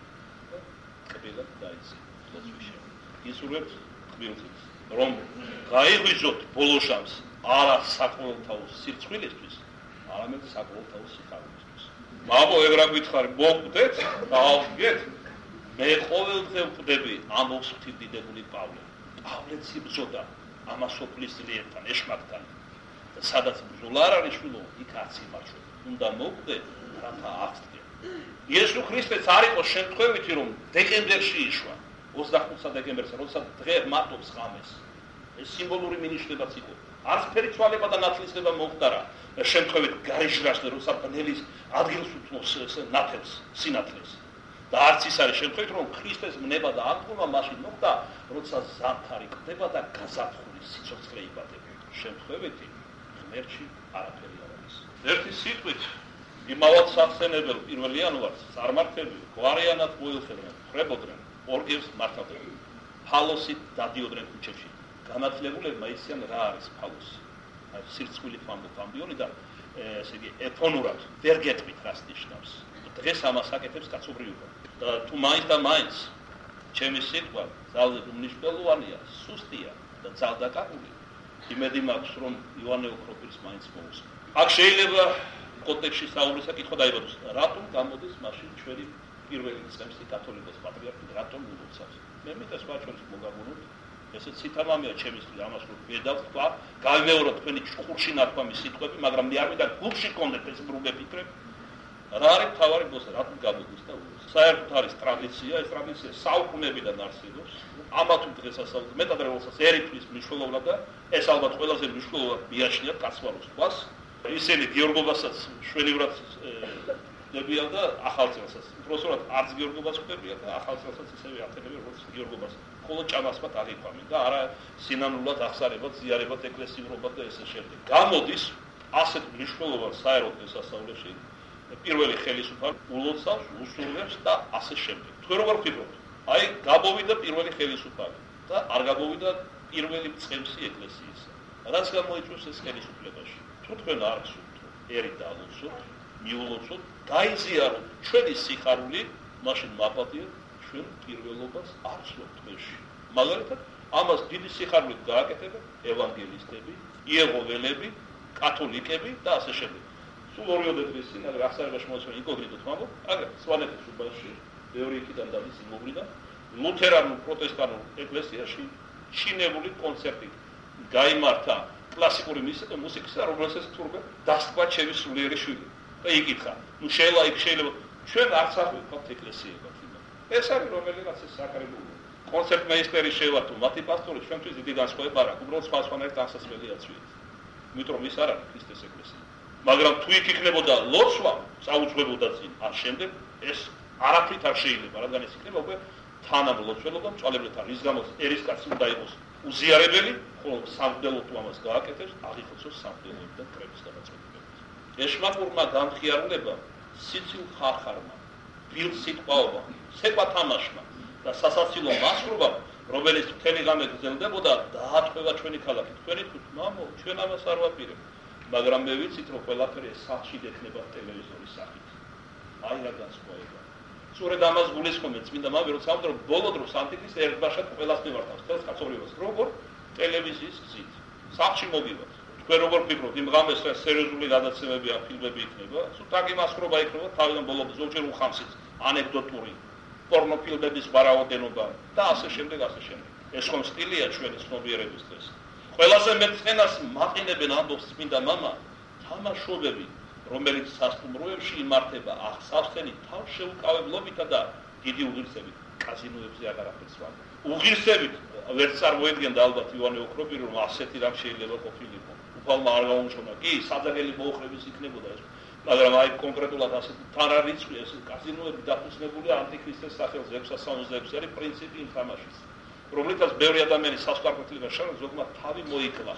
კბილად დაიცი. ისურვებთ კბილს, რომ გაიღვიძოთ ბოლო შანსი არა საკმაოდ სირცხვილისთვის, არამედ საკმაოდ სიხარულისთვის. მამო, ეგ რა გითხარი, მოკვდეთ და ავდგეთ. მე ყოველდღე ვკვდები ამ ოსფრიდიდებული პავლე. პავლეც იბრძოდა ამასოფლის ლიერთან, ეშმაკთან. და სადაც ბრძოლა არ არის შვილო, იქ არც იმარჯვება. უნდა მოკვდე, რათა აღდგე. იესო ქრისტეც არ იყო შემთხვევითი, რომ დეკემბერში იშვა. ოცდახუთი დეკემბერს, როცა დღე მარტობს ღამეს. ეს სიმბოლური მინიშნებაც იყო. არც ფერი ცვალება და ნათლისება მოხდარა. შემთხვევით გარიჟრას და როცა ბნელის ადგილს უთმობს ნათელს, სინათლეს. და არც ის არის შემთხვევით, რომ ქრისტეს მნება და აღდგომა მაშინ მოხდა, როცა ზამთარი ყდება და გაზაფხული სიცოცხლე იბადება. შემთხვევითი ღმერთში არაფერი არ არის. ერთი სიტყვით იმავად სახსენებელ პირველ იანვარს წარმართები გვარიანად მოილხებდნენ, ხრებოდნენ, ორგიებს მართავდნენ. ფალოსით დადიოდნენ ქუჩებში. განათლებულებმა იციან რა არის ფალოსი. აი სირცხვილით ვამბობ ამბიონი და ესე იგი ეთონურად ვერ გეტყვით რას ნიშნავს. დღეს ამას აკეთებს კაცობრიობა. და თუ მაინც და მაინც ჩემი სიტყვა ძალზე უმნიშვნელოვანია, სუსტია და ძალდაკარგული. იმედი მაქვს, რომ იოანე ოქროპირის მაინც მოусმენ. აქ შეიძლება კონტექსტში საუბრისა კითხვა დაიბადოს, რატომ გამოდის მაშინ ჩვენი პირველი წემსი კათოლიკოს პატრიარქი, რატომ ულოცავს? მე მითხრას ვაჩვენებ მოგაგონოთ, ესეც სიტამამია ჩემისთვის ამას რომ ვედავთქვა, გავიმეოროთ თქვენი ჭუხურში ნათქვამი სიტყვები, მაგრამ მე არ მინდა გულში კონდეთ ეს ბრუნდე ფიქრები. რა არის თავარი ბოსა, რატომ გამოდის და ულოცავს? საერთოდ არის ტრადიცია, ეს ტრადიცია საუკუნეებიდან არსებობს. ამათ დღესასწაულს მეტად როდესაც ერთვის მნიშვნელოვნად და ეს ალბათ ყველაზე მნიშვნელოვნად მიაჩნიათ კაცვალოს თვალს. ისინი გიორგობასაც შვენივრად დებიან და ახალწელსაც. უბრალოდ არც გიორგობას ხვდებიან და ახალწელსაც ისევე ათენებენ როგორც გიორგობას. ხოლო ჭამასმათ აღიქვამენ და არა სინანულად აღსარებად, ზიარებად, ეკლესიურობად და ესე შემდეგ. გამოდის ასეთ მნიშვნელოვან საეროდ დღესასწაულებში პირველი ხელისუფალი ულოცავს, უსურვებს და ასე შემდეგ. თქვენ როგორ ვფიქრობთ? აი, გამოვიდა პირველი ხელისუფალი და არ გამოვიდა პირველი წემსი ეკლესიის. რაც გამოიწვევს ეს ხელისუფლებაში. თუ თქვენ არ გსურთ, ერი დაალოცოთ, მიულოცოთ, გაიზიაროთ ჩვენი სიხარული, მაშინ მაპატიეთ ჩვენ პირველობას არ ვსვათ თქვენში. მაგალითად, ამას დიდი სიხარულით გააკეთებენ ევანგელისტები, იეღოველები, კათოლიკები და ასე შემდეგ. სულ ორიოდე დღის წინ აღსარებაში მოეცვა ინკოგნიტოდ ვამბობ, აგრეთვე სვანეთის უბანში, ბევრი იქიდან და ის იმობრიდან, ლუთერანულ პროტესტანტულ ეკლესიაში ჩინებული კონცერტი გაიმართა კლასიკური მუსიკისა, რომელსაც თურმე დასკვა ჩემი სულიერი შვილი. და იკითხა, ნუ შეიძლება იქ შეიძლება ჩვენ არც არ ვიყავთ ეკლესიებად იმან. ეს არის რომელიღაც ეს საკრებულო. კონცერტმეისტერი შეიძლება თუ მათი პასტორი ჩვენთვის დიდი განსხვავება არ აქვს, უბრალოდ სხვა სხვანაირ დასასრული აწვიეთ. იმიტომ რომ ის არ არის ქრისტეს ეკლესია. მაგრამ თუ იქ იქნებოდა ლოცვა, წაუძღვებოდა წინ, ან შემდეგ ეს არაფრით არ შეიძლება, რადგან ეს იქნება უკვე თანამლოცველობა მწვალებლებთან, რის გამოც ერის კაცი უნდა იყოს უზიარებელი, ხოლო სამღვდელო თუ ამას გააკეთებს, აღიხოცოს სამღვდელოები და კრების გადაწყვეტილება. ეშმაკურმა განხიარულება, სიცილ ხარხარმა, ბილ სიტყვაობა, ცეკვა თამაშმა და სასაცილო მასწრობამ, რომელიც მთელი ღამე გრძელდებოდა, დაატყვევა ჩვენი ქალაქი. თქვენი თვით, მამო, ჩვენ ამას არ ვაპირებთ. მაგრამ მე ვიცით, რომ ყველაფერი სახლში ექნება ტელევიზორის სახით. აი რა განსხვავება. სწორედ ამას გულისხმობენ წმინდა მამე, როცა ამბობენ, რომ ბოლო დროს ანტიქრისტი ერთბაშად ყველას მიმართავს, თელს კაცობრიობას. როგორ? ტელევიზიის გზით. სახლში მოგივათ. თქვენ როგორ ფიქრობთ, იმ ღამეს რა სერიოზული გადაცემები ან ფილმები იქნება? სულთანი მასკრობა იქნება თავიდან ბოლომდე ზოგჯერ უხამსით, ანეკდოტური, პორნოფილმების ვარაუდენობა და ასე შემდეგ, ასე შემდეგ. ეს ხომ სტილია ჩვენი ცნობიერების დღეს. ყველაზე მეტ სცენას მაყინებენ ამბობს წმინდა მამა, თამაშობები, რომელიც სასტუმროებში იმართება ახსავსთენი თავშეუკავებლობითა და დიდი უღირსებით, კაზინოებზე აღარაფერს ვარ. უღირსებით ვერ წარმოედგენდა ალბათ ივანე ოქროპირი, რომ ასეთი რამ შეიძლება ყოფილიყო. უფალმა არ გაუმჩნევა, კი, საძაგელი მოუხრების იქნებოდა ეს. მაგრამ აი კონკრეტულად ასეთი თან არ იწვია ეს კაზინოები დაფუძნებულია ანტიქრისტეს სახელზე ექვსას სამოცდაექვსი არის პრინციპი იმ თამაშის. რომლითაც ბევრი ადამიანი სასწრაფოთლება შარდა ზოგმა თავი მოიკლა.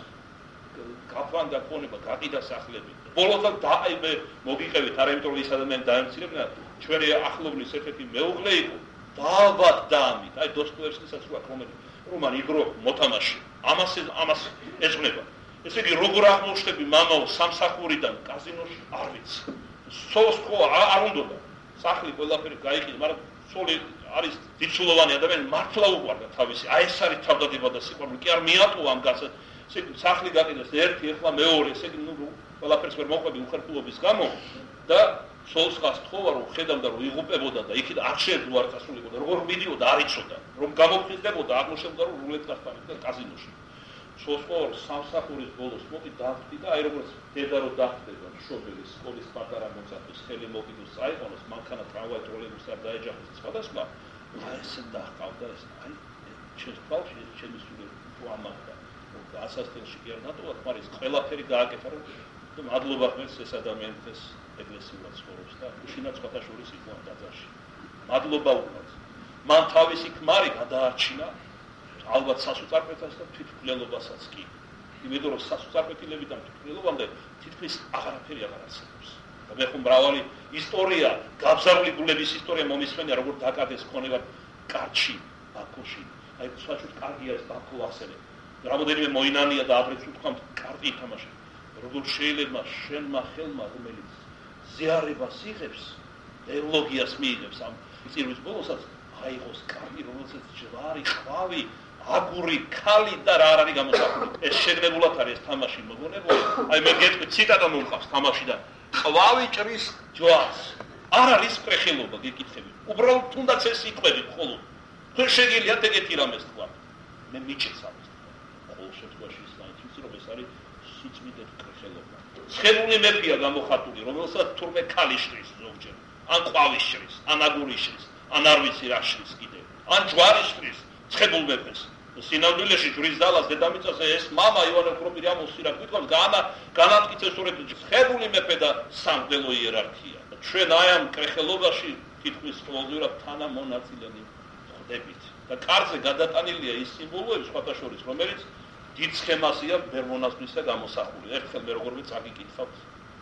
გაყვანდა ქონება, გაყიდა სახლები. ბოლოდან დააი მე მოგიყევით, არა იმიტომ რომ ის ადამიანი დაემცირებინა, ჩვენი ახლობლის ერთ-ერთი მეუღლე იყო. დავად დამით, აი დოსტოევსკისაც ვაკ რომელიც რომანი იგრო მოთამაში. ამას ამას ეძღვნება. ესე იგი როგორ აღმოჩნდები მამაო სამსახურიდან კაზინოში არ ვიცი. სოლს ხო არ უნდოდა. სახლი ყველაფერი გაიყიდა, მაგრამ სოლი არის დიდსულოვანი ადამიანი, მართლა უყვარდა თავისი. აი ეს არის თავდადება და სიყვარული. კი არ მიატყო ამ გასა. ესე იგი სახლი გაყიდეს ერთი, ახლა მეორე, ესე იგი ნუ ყველაფერს ვერ მოყვები უხერხულობის გამო და სოლს გასთხოვა რომ ხედავდა რომ იღუპებოდა და იქით არ შეეძლო არ წასულიყო. როგორ მიდიოდა არ იცოდა. რომ გამოფხიზდებოდა, აღმოჩნდა რომ რულეტკას პარკდა კაზინოში. სოლსკოვ სამსახურის ბოლოს მოდი დახვდი და აი როგორც დედა რო დახვდება მშობელი სკოლის პატარა მოწაფეს ხელი მოკიდოს საიყონოს მანქანა ტრამვაი ტროლეიბუსი არ დაეჯახოს სხვადასხვა აი ესე დაჰყავდა ეს აი ჩემს ბავშვი ჩემი სული უამახდა რომ ასასტელში კი არ დატოვა თმარის ყველაფერი გააკეთა რომ მადლობა ღმერთს ეს ადამიანს ეს ეკლესიურად ცხოვრობს და უშინაც ხათაშორის იყო ამ დაძაში მადლობა უკრავს მან თავისი ქმარი გადაარჩინა ალბათ სასუწარკვეთას და თვითმკვლელობასაც კი. იმიტომ რომ სასუწარკვეთილები და თვითმკვლელობამდე თითქმის აღარაფერი აღარ არსებობს. და მე ხომ მრავალი ისტორია, გაბზარული გულების ისტორია მომისმენია, როგორ დაკარგეს ქონება კარჩი, ბაქოში. აი საჩუქრ კარგია ეს ბაქო ახსენე. რამოდენიმე მოინანია და აგრეთვე თქვა კარტი ითამაშა. როგორ შეიძლება შენმა ხელმა რომელიც ზიარებას იღებს, ელოგიას მიიღებს ამ წირვის ბოლოსაც აიღოს კარგი, რომელსაც ჯვარი, ხვავი აგური, ქალი და რა არ არის გამოსახული. ეს შეგნებულად არის ეს თამაში მოგონებული. აი მე გეტყვი ციტატა მომყავს თამაშიდან. ყვავი ჭრის ჯვარს. არ არის პრეხილობა გეკითხები. უბრალოდ თუნდაც ეს სიტყვები ხოლო. თუ შეგიძლიათ ეგეთი რამეს თქვა. მე მიჭირს ამას. ყოველ შემთხვევაში ის მაინც რომ ეს არის სიწმიდე პრეხილობა. ცხენული მეფია გამოხატული, რომელსაც თურმე ქალი შრის ზოგჯერ. ან ყვავი შრის, ან აგური შრის, ან არ ვიცი რა შრის კიდე. ან ჯვარი შრის, ცხებულ მეფეს. სინამდვილეში ჯვრის ძალას დედამიწაზე ეს мама ივანე ოქროპირი ამოსირა თვითონ განა განამტკიცეს სწორედ ცხებული მეფე და სამღვდელო იერარქია. ჩვენ აი ამ კრეხელობაში თითქმის ყოველდღიურად თანამონაწილენი ხდებით. და კარზე გადატანილია ის სიმბოლოები სხვათა შორის, რომელიც დიდ სქემასია ბერმონასმისა გამოსახული. ერთხელ მე როგორ წაგიკითხავთ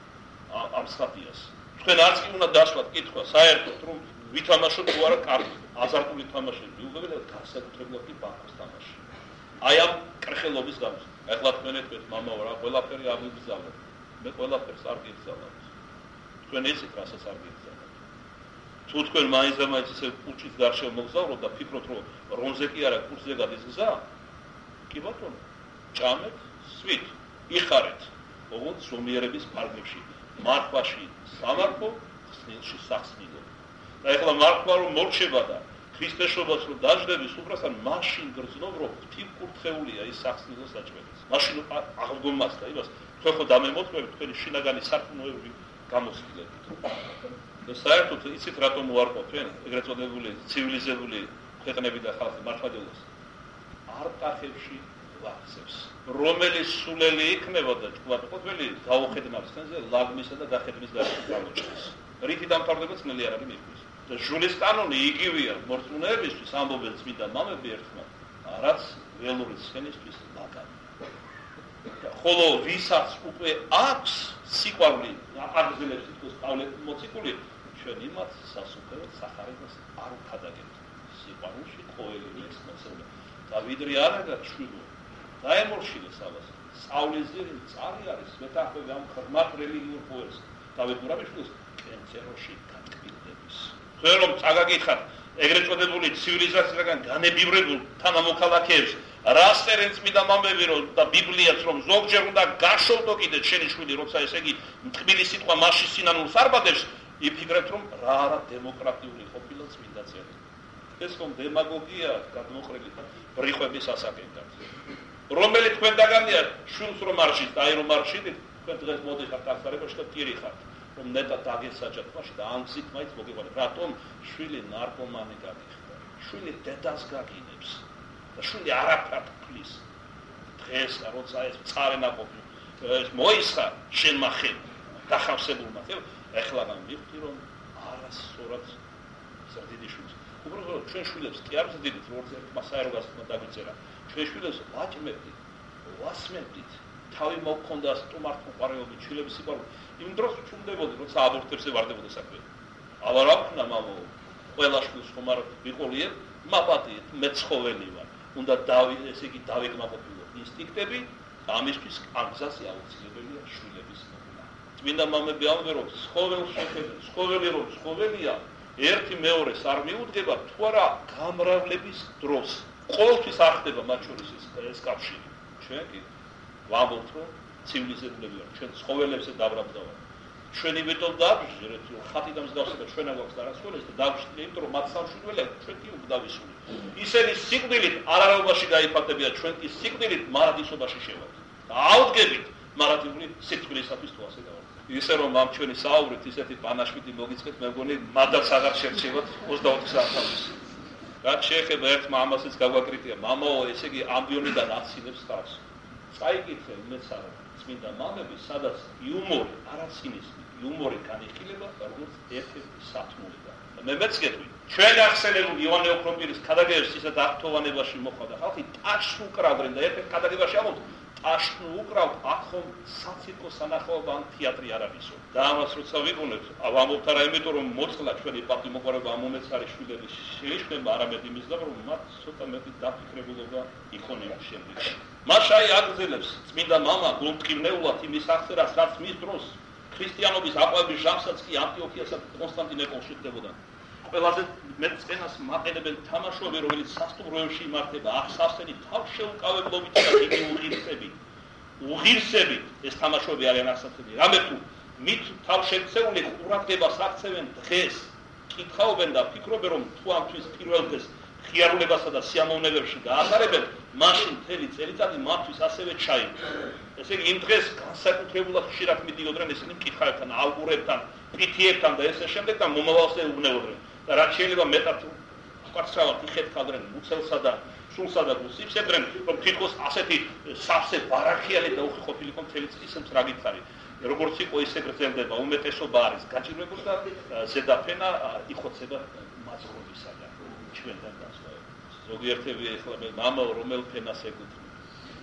ამ სტატიას. თქვენ არც კი უნდა დაშვათ კითხვა საერთოდ რომ ვითამაშოთ თუ არა კარგი აზარტული თამაშები მიუღებენ და განსაკუთრებულად კი ბაქოს თამაში. აი ამ კრეხელობის გამო. ეხლა თქვენ ეთქვით мама რა ყველაფერი აღიგზავნეთ. მე ყველაფერს არ გიგზავნოთ. თქვენ იცით რასაც არ გიგზავნოთ. თუ თქვენ მაინც და მაინც ისე კურჩის გარშემო მოგზავროთ და ფიქრობთ რომ რომზე კი არა კურსზე გადის გზა, კი ბატონო, ჭამეთ, სვით, იხარეთ. ოღონდ ზომიერების ფარგლებში, მარხვაში სამარხო, ხსნილში სახსნილო. და ეხლა მარხვა რომ მორჩება და ქრისტეშობას რომ დაждდების უბრალოდ მაშინ გრძნობ რომ თიკურთხეულია ის სახსნილო საჭმელიც. მაშინ აღდგომას და იმას თქვენ ხო დამემოწმებით თქვენი შინაგანი სარწმუნოები გამოსtildeებით. და საერთოდ იცით რატომ უარყო თქვენ ეგრეთ წოდებული ცივილიზებული ქვეყნები და ხალხი მართლმადიდებლობას არტახებში ვახსებს. რომელიც სულელი იქნება და თქვათ ყოველი დაუხედნავს თენზე ლაგმისა და გახედნის გარშემო გამოჩნდეს. რითი დამთავრდება წნელი არ არის მისთვის. და ჟულის კანონი იგივეა მორწმუნეებისთვის ამბობენ წმინდა მამები ერთმანეთს, რაც ველური სხენისთვის ლაკანი. ხოლო ვისაც უკვე აქვს სიყვარული, აღგზელებს თვითონ სწავლეთ მოციქული, ჩვენ იმათ სასუფეველს სახარებას არ ვქადაგებთ. სიყვარულში ყოველი ის მოსწავლე. და ვიდრე არაგა ჩვიდო დაემორჩილეს ამას. სწავლის ძირი წარი არის მეთახვები ამ ხმართ რელიგიურ პოეტს. დავეთმურამიშვილს კენცეროში გატკბილდების. თქვენ რომ წაგაგიხართ ეგრეთ წოდებული ცივილიზაციისგან განებივრებულ თანამოქალაქეებს, რასტერენც მინდა მამები რომ და ბიბლიაც რომ ზოგჯერ უნდა გაშოვდო კიდე შენი შვილი როცა ესე იგი თბილი სიტყვა მასში სინანულს არბადებს იფიქრეთ რომ რა არა დემოკრატიული ყოფილა წმინდა წელი ეს რომ დემაგოგია გადმოხრილი ბრიხვების ასაკენგად რომელი თქვენდაგანია შვილს რომ არ შით აი რომ არ შიდით თქვენ დღეს მოდიხართ აღსარებაში და ტირიხართ რომ ნეტა დაგესაჯათ მაშინ და ამცით მაინც მოგიყვანეთ რატომ შვილი ნარკომანი გაგიხდა შვილი დედას გაგინებს და შვილი არაფრად ფლის დღეს როცა ეს წარენაყოფი ეს მოისხა შენმა ხელ დახავსებულმა ხელ ეხლა მივხვდი რომ არასწორად ზრდიდი შვილს უბრალოდ ჩვენ შვილებს კი არ ზრდიდით როგორც ერთმა საერგასმა დაგვიწერა ჩვენ შვილებს ვაჭმებდით ვასმებდით თავი მოგქონდა სტუმართმოყვარეობით შვილების სიყვარული იმ დროს ვჩუმდებოდი როცა აბორტებზე ვარდებოდა საქმე აბა რა ვქნა მამო ყველა შვილს ხომ არ ვიყოლიებ მაპატიეთ მე ცხოველი ვარ უნდა დავი ესე იგი დავეკმაყოფილო ინსტინქტები და ამისთვის ამგზაზე აუცილებელია შვილების მოკლა წმინდა მამები ამბობენ რომ ცხოველს შეხედე ცხოველი რომ ცხოველია ერთი მეორეს არ მიუდგება თუ არა გამრავლების დროს ყოველთვის არ ხდება მათ შორის ეს კავშირი ჩვენ კი ვამბობთ რომ ცივილიზებულები ვართ ჩვენ ცხოველებსე დაბრაბდავართ ჩვენ იმედով დაგვიჟღერეთ რომ ხათი და მსგავსი და ჩვენ აგვაქვს დარასრულეს და დაგვიჟღერეთ იმიტომ რომ მათ სამშვიდობელია ჩვენ კი უკდავისული ისინი სიკვდილით არარაობაში გაიფანტებიან ჩვენ კი სიკვდილით მარადისობაში შევართ და აუდგებით მარადიული სიკვდილისათვის თუ ასე დავართ ისე რომ ამ ჩვენი საუბრით ისეთი პანაშვიდი მოგიწყეთ მე მგონი მადაც აღარ შერჩევათ ოცდაოთხ საათამდე რაც შეეხება ერთმა ამასაც გაგვაკრიტია მამაო ესე იგი ამბიონიდან აცინებს თავს წაიკითხე მეც არა წმინდა მამები სადაც იუმორი არაცინიზმი იუმორი განიხილება როგორც ერთ-ერთი სათმურია მე მეც გეტყვი ჩვენ ახსენებული ივანე ოქროპირის ქადაგებებს ისეთ აქტოვანებაში მოხდა და ხალხი ტაშნ უკრავდნენ და ერთ-ერთ ქადაგებაში ამბობთ ტაშნ უკრავთ აქ ხომ საცირკო სანახაობა ან თეატრი არ არისო და ამას როცა ვიყუნებთ ამბობთ არა იმიტომ რომ მოწყლა ჩვენი პარტიმოყარება ამ მომეცარი შვილების შეიშვება არამედ იმის გამო რომ მათ ცოტა მეტი დაფიქრებულობა იქონია შემდგომში მაშაი აგრძელებს წმინდა მამა გულმტკივნეულად იმის აღწერას რაც მის დროს ქრისტიანობის აყვავების ჟამსაც კი ანტიოქიასა და კონსტანტინოპოლში ხდებოდა ყველაზე მეტ წენას მაყენებენ თამაშობები რომელიც სასტუმროებში იმართება ახსავსენი თავშეუკავებლობით და დიდი უღირსებით უღირსებით ეს თამაშობები არიან ახსავსენი რამე თუ მით თავშექცეული ყურადღებას აქცევენ დღეს კითხავენ და ფიქრობენ რომ თუ ამთვის პირველ დღეს ხიარულებასა და სიამოვნებებში გაატარებენ მაშინ მთელი წელიწადი მათთვის ასევე ჩაიგდო ესე იგი იმ დღეს განსაკუთრებულად ხშირად მიდიოდნენ ესენი მკითხავებთან ალგურებთან პითიებთან და ესე შემდეგ და მომავალზე უგნეოდნენ და რაც შეიძლება მეტად კვარცხლავად იხეთქავდნენ მუცელსა და სულსა და გულს იფსებდნენ რომ თითქოს ასეთი სავსე ბარაქიანი და უხი ყოფილიყო მთელი წლის რა გითხარი როგორც იყო ისე გრძელდება უმეტესობა არის გაჭირვებული და ზედაფენა იხოცება მაზღობისაგან ჩვენთან განსხვავებით ზოგიერთები ეხლა მე მამაო რომელ ფენას ეკუთვნით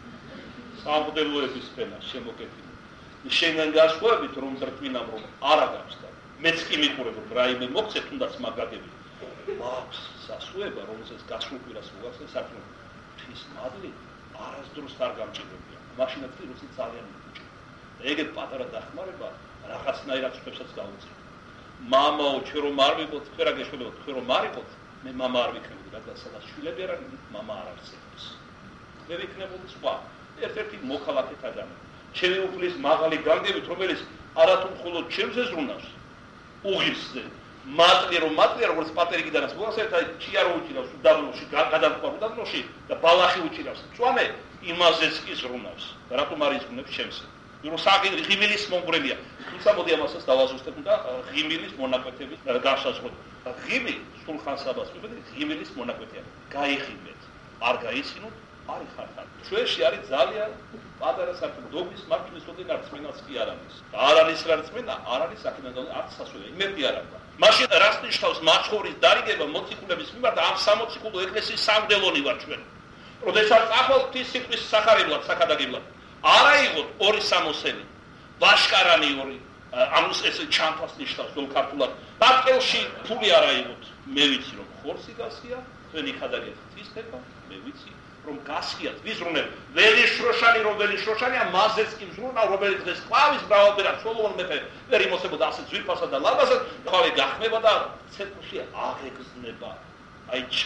სამღვდელოების ფენას შემოკეთილი შენგან განსხვავებით რომ წერტვინამ რომ არა გავსდა მეც კი მიყურებ რომ რაიმე მოგცეთ თუნდაც მაგაგები მაქვს სასუება რომელსაც გასულ კვირას მოგახსენე საქმე ის მადლი არასდროს არ გამჭირებია მაშინაც კი როცა ძალიან მიგუჭი ეგეთ პატარა დახმარება რაღაცნაირად ჩვენსაც გაუწია მამაო ჩვენ რომ არ ვიყოთ თქვენ რა გეშველებათ თქვენ რომ არ იყოთ მე მამა არ ვიქნებოდი რადგან სადაც შვილები არ არის მამა არ არსებობს მე ვიქნებოდი სხვა ერთ-ერთი მოქალაქეთ ადამიანი ჩემი უფლის მაღალი განგებით რომელიც არათუ მხოლოდ ჩემს ეზრუნავს უღირსზე მატლი რომ მატლია როგორც პატერი კიდანაც მოგახსენეთ აი ჩიარო უჭირავს უდაბნოში გადამყარ უდაბნოში და ბალახი უჭირავს მწვანე იმაზეც კი ზრუნავს და რატომ არ იზრუნებს ჩემს რომ საგი ღიმილის მომგვრელია თუმცა მოდი ამასაც დავაზუსტებ და ღიმილის მონაკვეთების გასაზღვრება ღიმი სულხან საბას ვიყიდე ღიმილის მონაკვეთია გაიხიმეთ არ გაიცინოთ არ ხარხარ ჩვენში არის ძალიან პატარა საქმე დოგის მართვის ოდენ არ წმინდაც კი არ არის არ არის რა წმინდა არ არის საქმე და არც სასულე იმედი არ აქვს მაშინ რას ნიშნავს მაცხოვრის დარიგება მოციქულების მიმართ და ამ სამოციქულო ეკლესიის სამგდელონი ვარ ჩვენ როდესაც ახალ სიტყვის სახარებლად საქადაგებლად არა იყოთ ორი სამოსელი ვაშკარანი ორი ამის ეს ჩანთვას ნიშნავს ძველ ქართულად ბატკელში ფული არა იყოთ მე ვიცი რომ ხორცი გასია თქვენი ხადაგეთ ღვთისმება მე ვიცი რომ გასიათ ვიზრუნებ ველიშროშანი რომ ველიშროშანია მაზეც კი ვზრუნა რომელიც დღეს ყავის ბრავალბერად სოლომონ მეფე ვერ იმოსებოდა ასე ძვირფასად და ლაბაზად ხავე გახმება და ცეცხლში აღეგზნება აი ჩვენ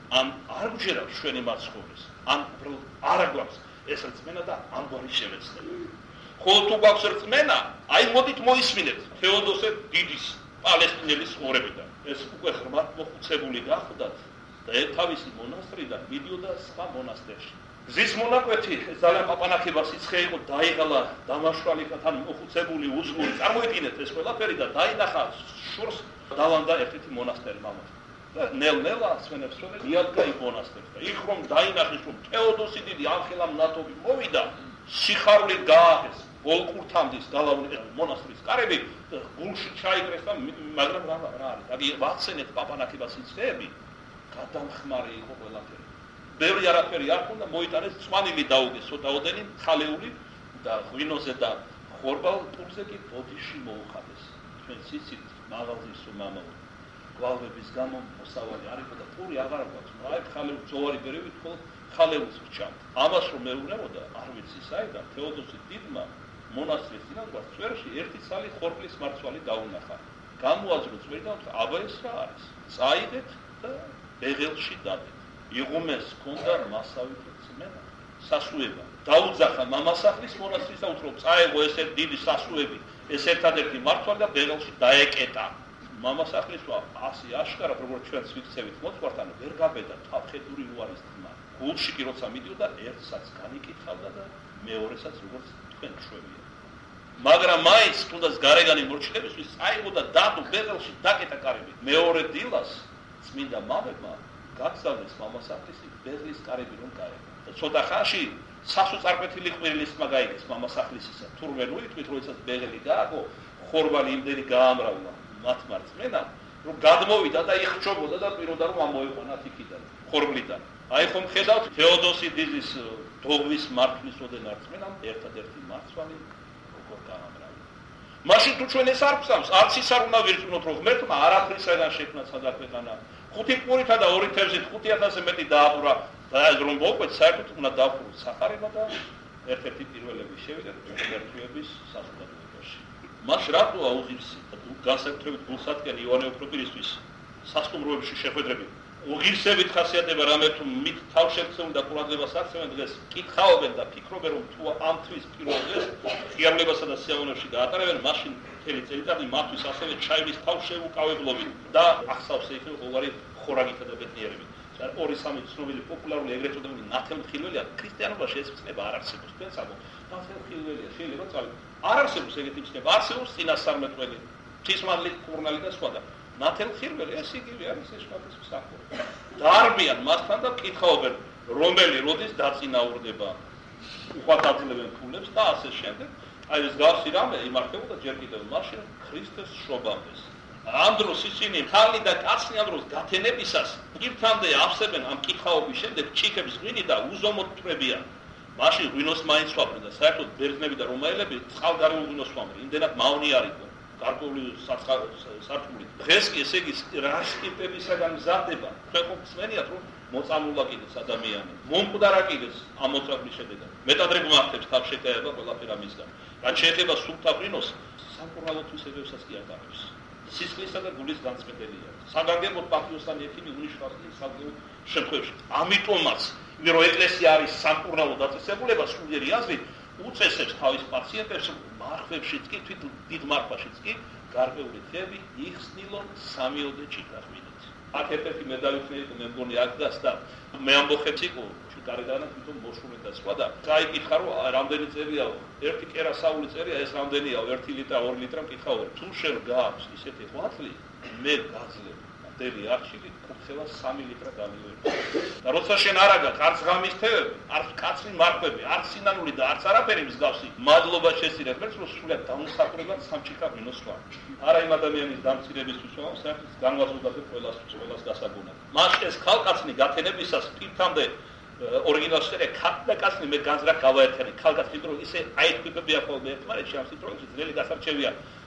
ან არ გვჯერავს ჩვენი მაცხოვრეს, ან უბრალოდ არ აგვაქვს ეს რწმენა და ამგვარი შემეცნება. ხოლო თუ გვაქვს რწმენა, აი მოდით მოისმინეთ თეოდოსე დიდის პალესტინელის ცხოვრებიდან. ეს უკვე ღრმად მოხუცებული გახდათ და თავისი მონასტრიდან მიდიოდა სხვა მონასტერში. გზის მონაკვეთი ძალიან პაპანაკება სიცხე იყო, დაიღალა დამაშვალიკათან მოხუცებული უზმური. წარმოიდგინეთ ეს ყველაფერი და დაინახა შორს დავანდა ერთ-ერთი მონასტერი მამას. და ნელ-ნელა სვენებს რომ იადგა იქ მონასტერს და იქ რომ დაინახეს რომ თეოდოსი დიდი ამხელა მნათობი მოვიდა, სიხარული გააღეს, ბოლკურთამდის გალავნი მონასტრის კარები და გულში ჩაიკრეს და მაგრამ რა რა არის? აი ვახსენეთ პაპანაკება სიცხეები, გადამხმარი იყო ყველაფერი. ბევრი არაფერი არ ქონდა, მოიტანეს წვანილი დაუგეს სოდაოდენი, ხალეული და ღვინოზე და ხორბალ პურზე კი ბოდიში მოუხადეს. ჩვენ სიცით მაღალზისო მამაო. გვალვების გამო მოსავალი არ იყო და პური აღარ გვაქვს. აი ხალეულ ძოვარი ბერები თქო ხალეულს ვჭამთ. ამას რომ მეუბნებოდა, არ ვიცი საიდან თეოდოსი დიდმა მონასტრის წინააღმდეგ წვერში ერთი ცალი ხორბლის მარცვალი დაუნახა. გამოაძრო წვერი და აბა ეს რა არის? წაიდეთ და ბეღელში დადეთ. იღუმეს ქონდა მასავით რწმენა, სასუება. დაუძახა მამასახლის მონასტრის და უთხრობ, წაეღო ეს დიდი სასუები, ეს ერთადერთი მართვალი და ბეღელში დაეკეტა. მამასახლისვა ასი აშკარად როგორც ჩვენც ვიქცევით მოწყვართან ვერ გაბედა თავხედური უარის თმა. გულში კი როცა მიდიოდა ერთსაც განიკითხავდა და მეორესაც როგორც თქვენ შვებია. მაგრამ მაინც თუნდაც გარეგანი მორჩილებისთვის წაიღო და დადო ბეღელში დაკეტა კარები. მეორე დილას წმინდა მამებმა გაგზავნეს მამასახლისი ბეღლის კარები რომ გაეგო. და ცოტა ხანში სასოწარკვეთილი ყვირილისმა გაიგეს მამასახლისისა. თურმე რო იტყვით როდესაც ბეღელი გააგო, ხორბალი იმდენი გაამრავლა მათმა რწმენამ, რომ გადმოვიდა და იხჩობოდა და პიროდა რომ ამოეყვანათ იქიდან, ხორბლიდან. აი ხომ ხედავთ თეოდოსი დიდის დოგმის მართვის ოდენ რწმენამ ერთადერთი მარცვალი როგორ გაამრავლა. მაშინ თუ ჩვენ ეს არ გვსამს, არც ის არ უნდა ვირწმუნოთ, რომ ღმერთმა არაფრისგან შექმნა სადაკვეთანა. ხუთი პურითა და ორი თევზით ხუთი ათასზე მეტი დააბურა და ეს რომ მოუყვეთ, საერთოდ უნდა დააფურო სახარება და ერთ-ერთი პირველები შევიდეთ ღმერთების საზოგადოებაში. მას რატო აუღირსი განსაკუთრებით გულსატკენი იოანე ოქროპირისთვის სასტუმროებში შეხვედრები უღირსებით ხასიათდება რამე თუ მით თავშექცეულ და ყურადღებას აქცევენ დღეს კითხავენ და ფიქრობენ რომ თუ ამ თვის პირველ დღეს ღიარლებასა და სიამოვნებაში გაატარებენ მაშინ მთელი წელიწადი მათთვის ასევე ჩაივლის თავშეუკავებლობით და ახსავს იქნება ყოველი ხორაგითა და ბედნიერებით. ორი სამი ცნობილი პოპულარული ეგრეთ წოდებული ნათელმხილველია ქრისტიანობაში ეს ცნება არ არსებობს. თქვენ საბო ნათელმხილველია შეიძლება წავი არ არსებობს ეგეთი ცნება, არსებობს წინასწარმეტყველი ღვთისმადლი კურნალი და სხვა და ნათელმხილველი ეს იგივე არის ეს შფათის მსახური. დაარბიან მასთან და კითხავენ რომელი როდის დაწინაურდება, უხვად აძლევენ ფულებს და ასე შემდეგ. აი ეს გავსი რამე იმართებოდა ჯერ კიდევ მაშინ ქრისტეს შობამდეს. ამ დროს ისინი ხალი და კაცნი ამ დროს გათენებისას პირთამდე ავსებენ ამ კითხაობის შემდეგ ჩიქების ღვინი და უზომოდ თვრებიან. მაშინ ღვინოს მაინც ვაფრენ და საერთოდ ბერძნები და რომაელები წყალგარეულ ღვინოს ვამრენ. იმდენად მავნი არ იყო გარკვეული სარწმუნით. დღეს კი ესე იგი რა ტიპებისაგან მზადდება. თქვენ ხო გსმენიათ რომ მოწამულა კიდეც ადამიანი, მომკვდარა კიდეც ამ მოწამვლის შედეგად. მეტადრე გვმართებს თავშეკავება ყველაფერი ამისგან. რაც შეეხება სულთა ღვინოს, სამკურნალო თვისებებსაც კი ატარებს. სისხლისა და გულის განწმენდელია. საგანგებოდ პატრიოსანი ექიმი უნიშნავს საკუთარ შემთხვევაში. ამიტომაც, რომ ეკლესია არის სამკურნალო დაწესებულება, სულიერი აზრით უწესებს თავის პაციენტებს მარხვებშიც კი თვით დიდ მარხვაშიც კი გარკვეული თვეები იხსნილონ სამიოდე ჭიქაღვინით. აქ ერთ-ერთი მედავითნე იყო მე მგონი აქ დასდა მე ამბოხებს იყო გარედანა თვითონ მოშურე და სხვა და გაიკითხა რომ რამდენი წერია ერთი კერასაული წერია ეს რამდენია ერთი ლიტრა ორი ლიტრა მკითხავ თუ შენ გააქვს ისეთი ღვაწლი მე გაძლევ დელი არჩილი კურთხევა სამი ლიტრა გამივერთ და როცა შენ არ აგაქვს არც ღამის თევები არც კაცრი მარხვები არც სინანული და არც არაფერი მსგავსი მადლობა შესწირეთ მე რომ სულად დამსახურებლად სამჭიქა მინოს სხვა არა იმ ადამიანის დამცირებისთვის რომ საერთოდ განვაზრდათ ყველას ყველას გასაგონად მას ეს ხალკაცნი გათენებისას პირთამდე ორიგინალს წერე ქალ კაცნი მე განზრახ გავაერთიანე ქალკაცნი რომ ისე აიტკიბებია ხოლმე ერთმანეთში ამ სიტყვებში ძნელი გასარჩევია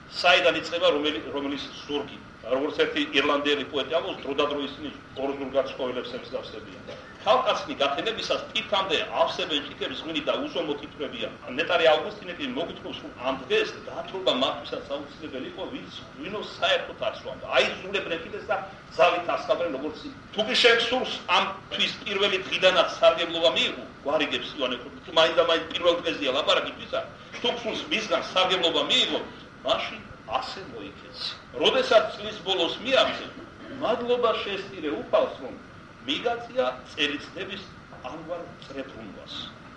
საიდან იწყება რომელიც ზურგი როგორც ერთი ირლანდიელი პოეტი ამბობს დროდადრო ისინი ორგულ გაცხოველებს ემსგავსებიან ქალკაცნი გათენებისას თითამდე ავსებენ ჭიქების ღვინით და უზომო ტიტვრებიან ნეტარი ავგუსტინე კი მოგვითხრობს რომ ამ დღეს გათრობა მათთვისაც აუცილებელი იყო ვინც ღვინოს საერთოდ ასვამდა აი ზულებენ ეკიდეს და ზავით ასხავენ როგორც თუ კი შენ სურს ამ თვის პირველი დღიდანაც სარგებლობა მიიღო გვარიგებს ივანე თუ მაინც და მაინც პირველ დღეზეა ლაპარაკი თვისა თუ სურს მისგან სარგებლობა მიიღო მაშინ ასე მოიქეცი როდესაც წლის ბოლოს მიაღწევ მადლობა შესწირე უფალს რომ მიგაწია წელიწადების ამგვარ წრებრუნვას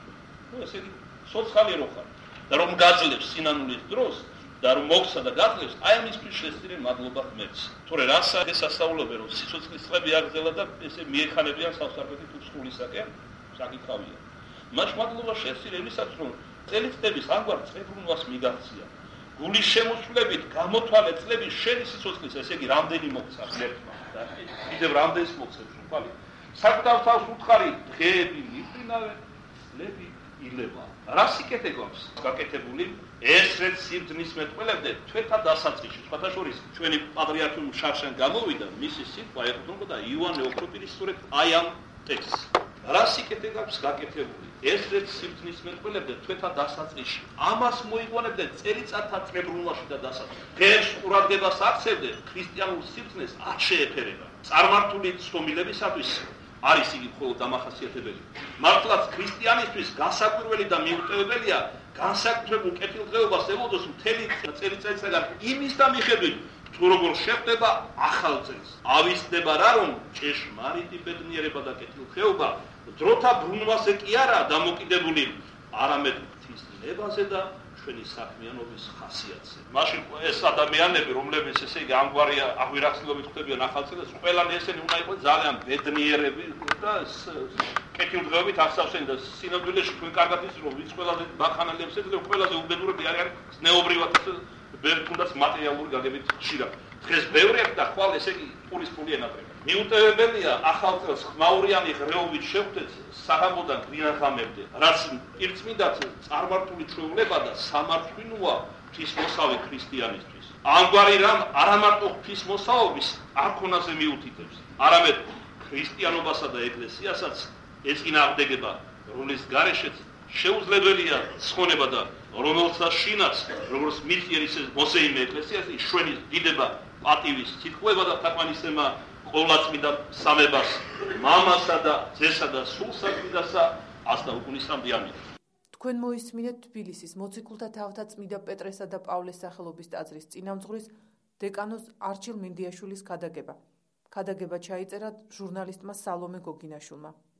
ну ესე იგი სოციალი რო ხარ და რომ გაძლევს სინანულის დროს და რომ მოგცა და გაძლევს აი ამისთვის შესწირე მადლობა ღმერთს თორე რასა ესასწაულებენ რომ სიცოცხლის წლები აგრძელა და ესე მიეხანებიან სამსახურით უსხულისაკენ საკითხავია მას მადლობა შესწირე იმისაც რომ წელიწადების ამგვარ წრებრუნვას მიგაწია გულის შემოსვლებით გამოთვალე წლები შენი სიცოცხლის ესე იგი რამდენი მოგცა ღმერთმა და კიდევ რამდენს მოგცემს უფალი საკუთარ თავს უთხარი დღეები მიფრინავენ წლები ილევა რა სიკეთე გვაქვს გაკეთებული ეს რეც სიბრძნის მეტყველებდე თვეთა დასაწყისში სხვათა შორის ჩვენი პატრიარქი შარშან გამოვიდა მისი სიტყვა ეყრდნობა ივანე ოქროპირის სწორედ აი ამ ტექსტს რა სიკეთე გვაქვს გაკეთებული ეს რეც სიბრძნის მეტყველებდე თვეთა დასაწყისში ამას მოიყვანებდე წელიწადთა წრებრუნვაში და დასაწყისში ეს ყურადღებას აქცევდე ქრისტიანულ სიბრძნეს არ შეეფერება წარმართული ცნობილებისათვის არის იგი მხოლოდ დამახასიათებელი მართლაც ქრისტიანისთვის განსაკუთრებელი და მიუტევებელია განსაკუთრებულ კეთილდღეობას ელოდოს მთელი წელიწადისაგან იმის და მიხედვით თუ როგორ შეხვდება ახალ წელს ავისდება რა რომ ჭეშმარიტი ბედნიერება და კეთილდღეობა დროთა ბრუნვაზე კი არაა დამოკიდებული არამედ ღვთისმსახურებაზე და ჩვენი საქმიანობის ხასიათზე მაშინ ეს ადამიანები რომლებიც ესე იგი ამგვარი აღვირახსნილობით ხვდებიან ახალ წელს ყველანი ესენი უნდა იყოს ძალიან ბედნიერები და კეთილდღეობით აღსავსენ და სინამდვილეში თქვენ კარგად იცით რომ ვინც ყველაზე ბახანალიებს ეძლევა ყველაზე უბედურები არიან ზნეობრივად თუნდაც მატერიალური გაგებით ხშირად დღეს ბევრი აქვს და ხვალ ესე იგი პურის პული ენატრება მიუტევებელია ახალ წელს ხმაურიანი ღრეობით შევხვდეთ საღამოდან გვინაღამებდე რაც პირწმინდად წარმართული ჩვეულება და სამართლინოა ღვთისმოსავი ქრისტიანისთვის ამგვარი რამ არამარტო ღვთისმოსავობის არქონაზე მიუთითებს არამედ ქრისტიანობასა და ეკლესიასაც ეწინააღმდეგება რომლის გარეშეც შეუძლებელია ცხონება და რომელსაც შინაც როგორც მიწიერის მოსეიმე ეკლესიაში შვენის დიდება პატივის თითქუება და თაყვანისება ყოვლადწმიდა სამებას მამასა და ძესა და სულსაწმინდასა ასთა უკუნისამდე ამინ თქვენ მოისმინეთ თბილისის მოციქულთა თავთა წმიდა პეტრესა და პავლეს სახელობის ტაძრის წინამძღვრის დეკანოს არჩილ მინდიაშვილის ქადაგება ქადაგება ჩაიწერა ჟურნალისტმა სალომე გოგინაშვილმა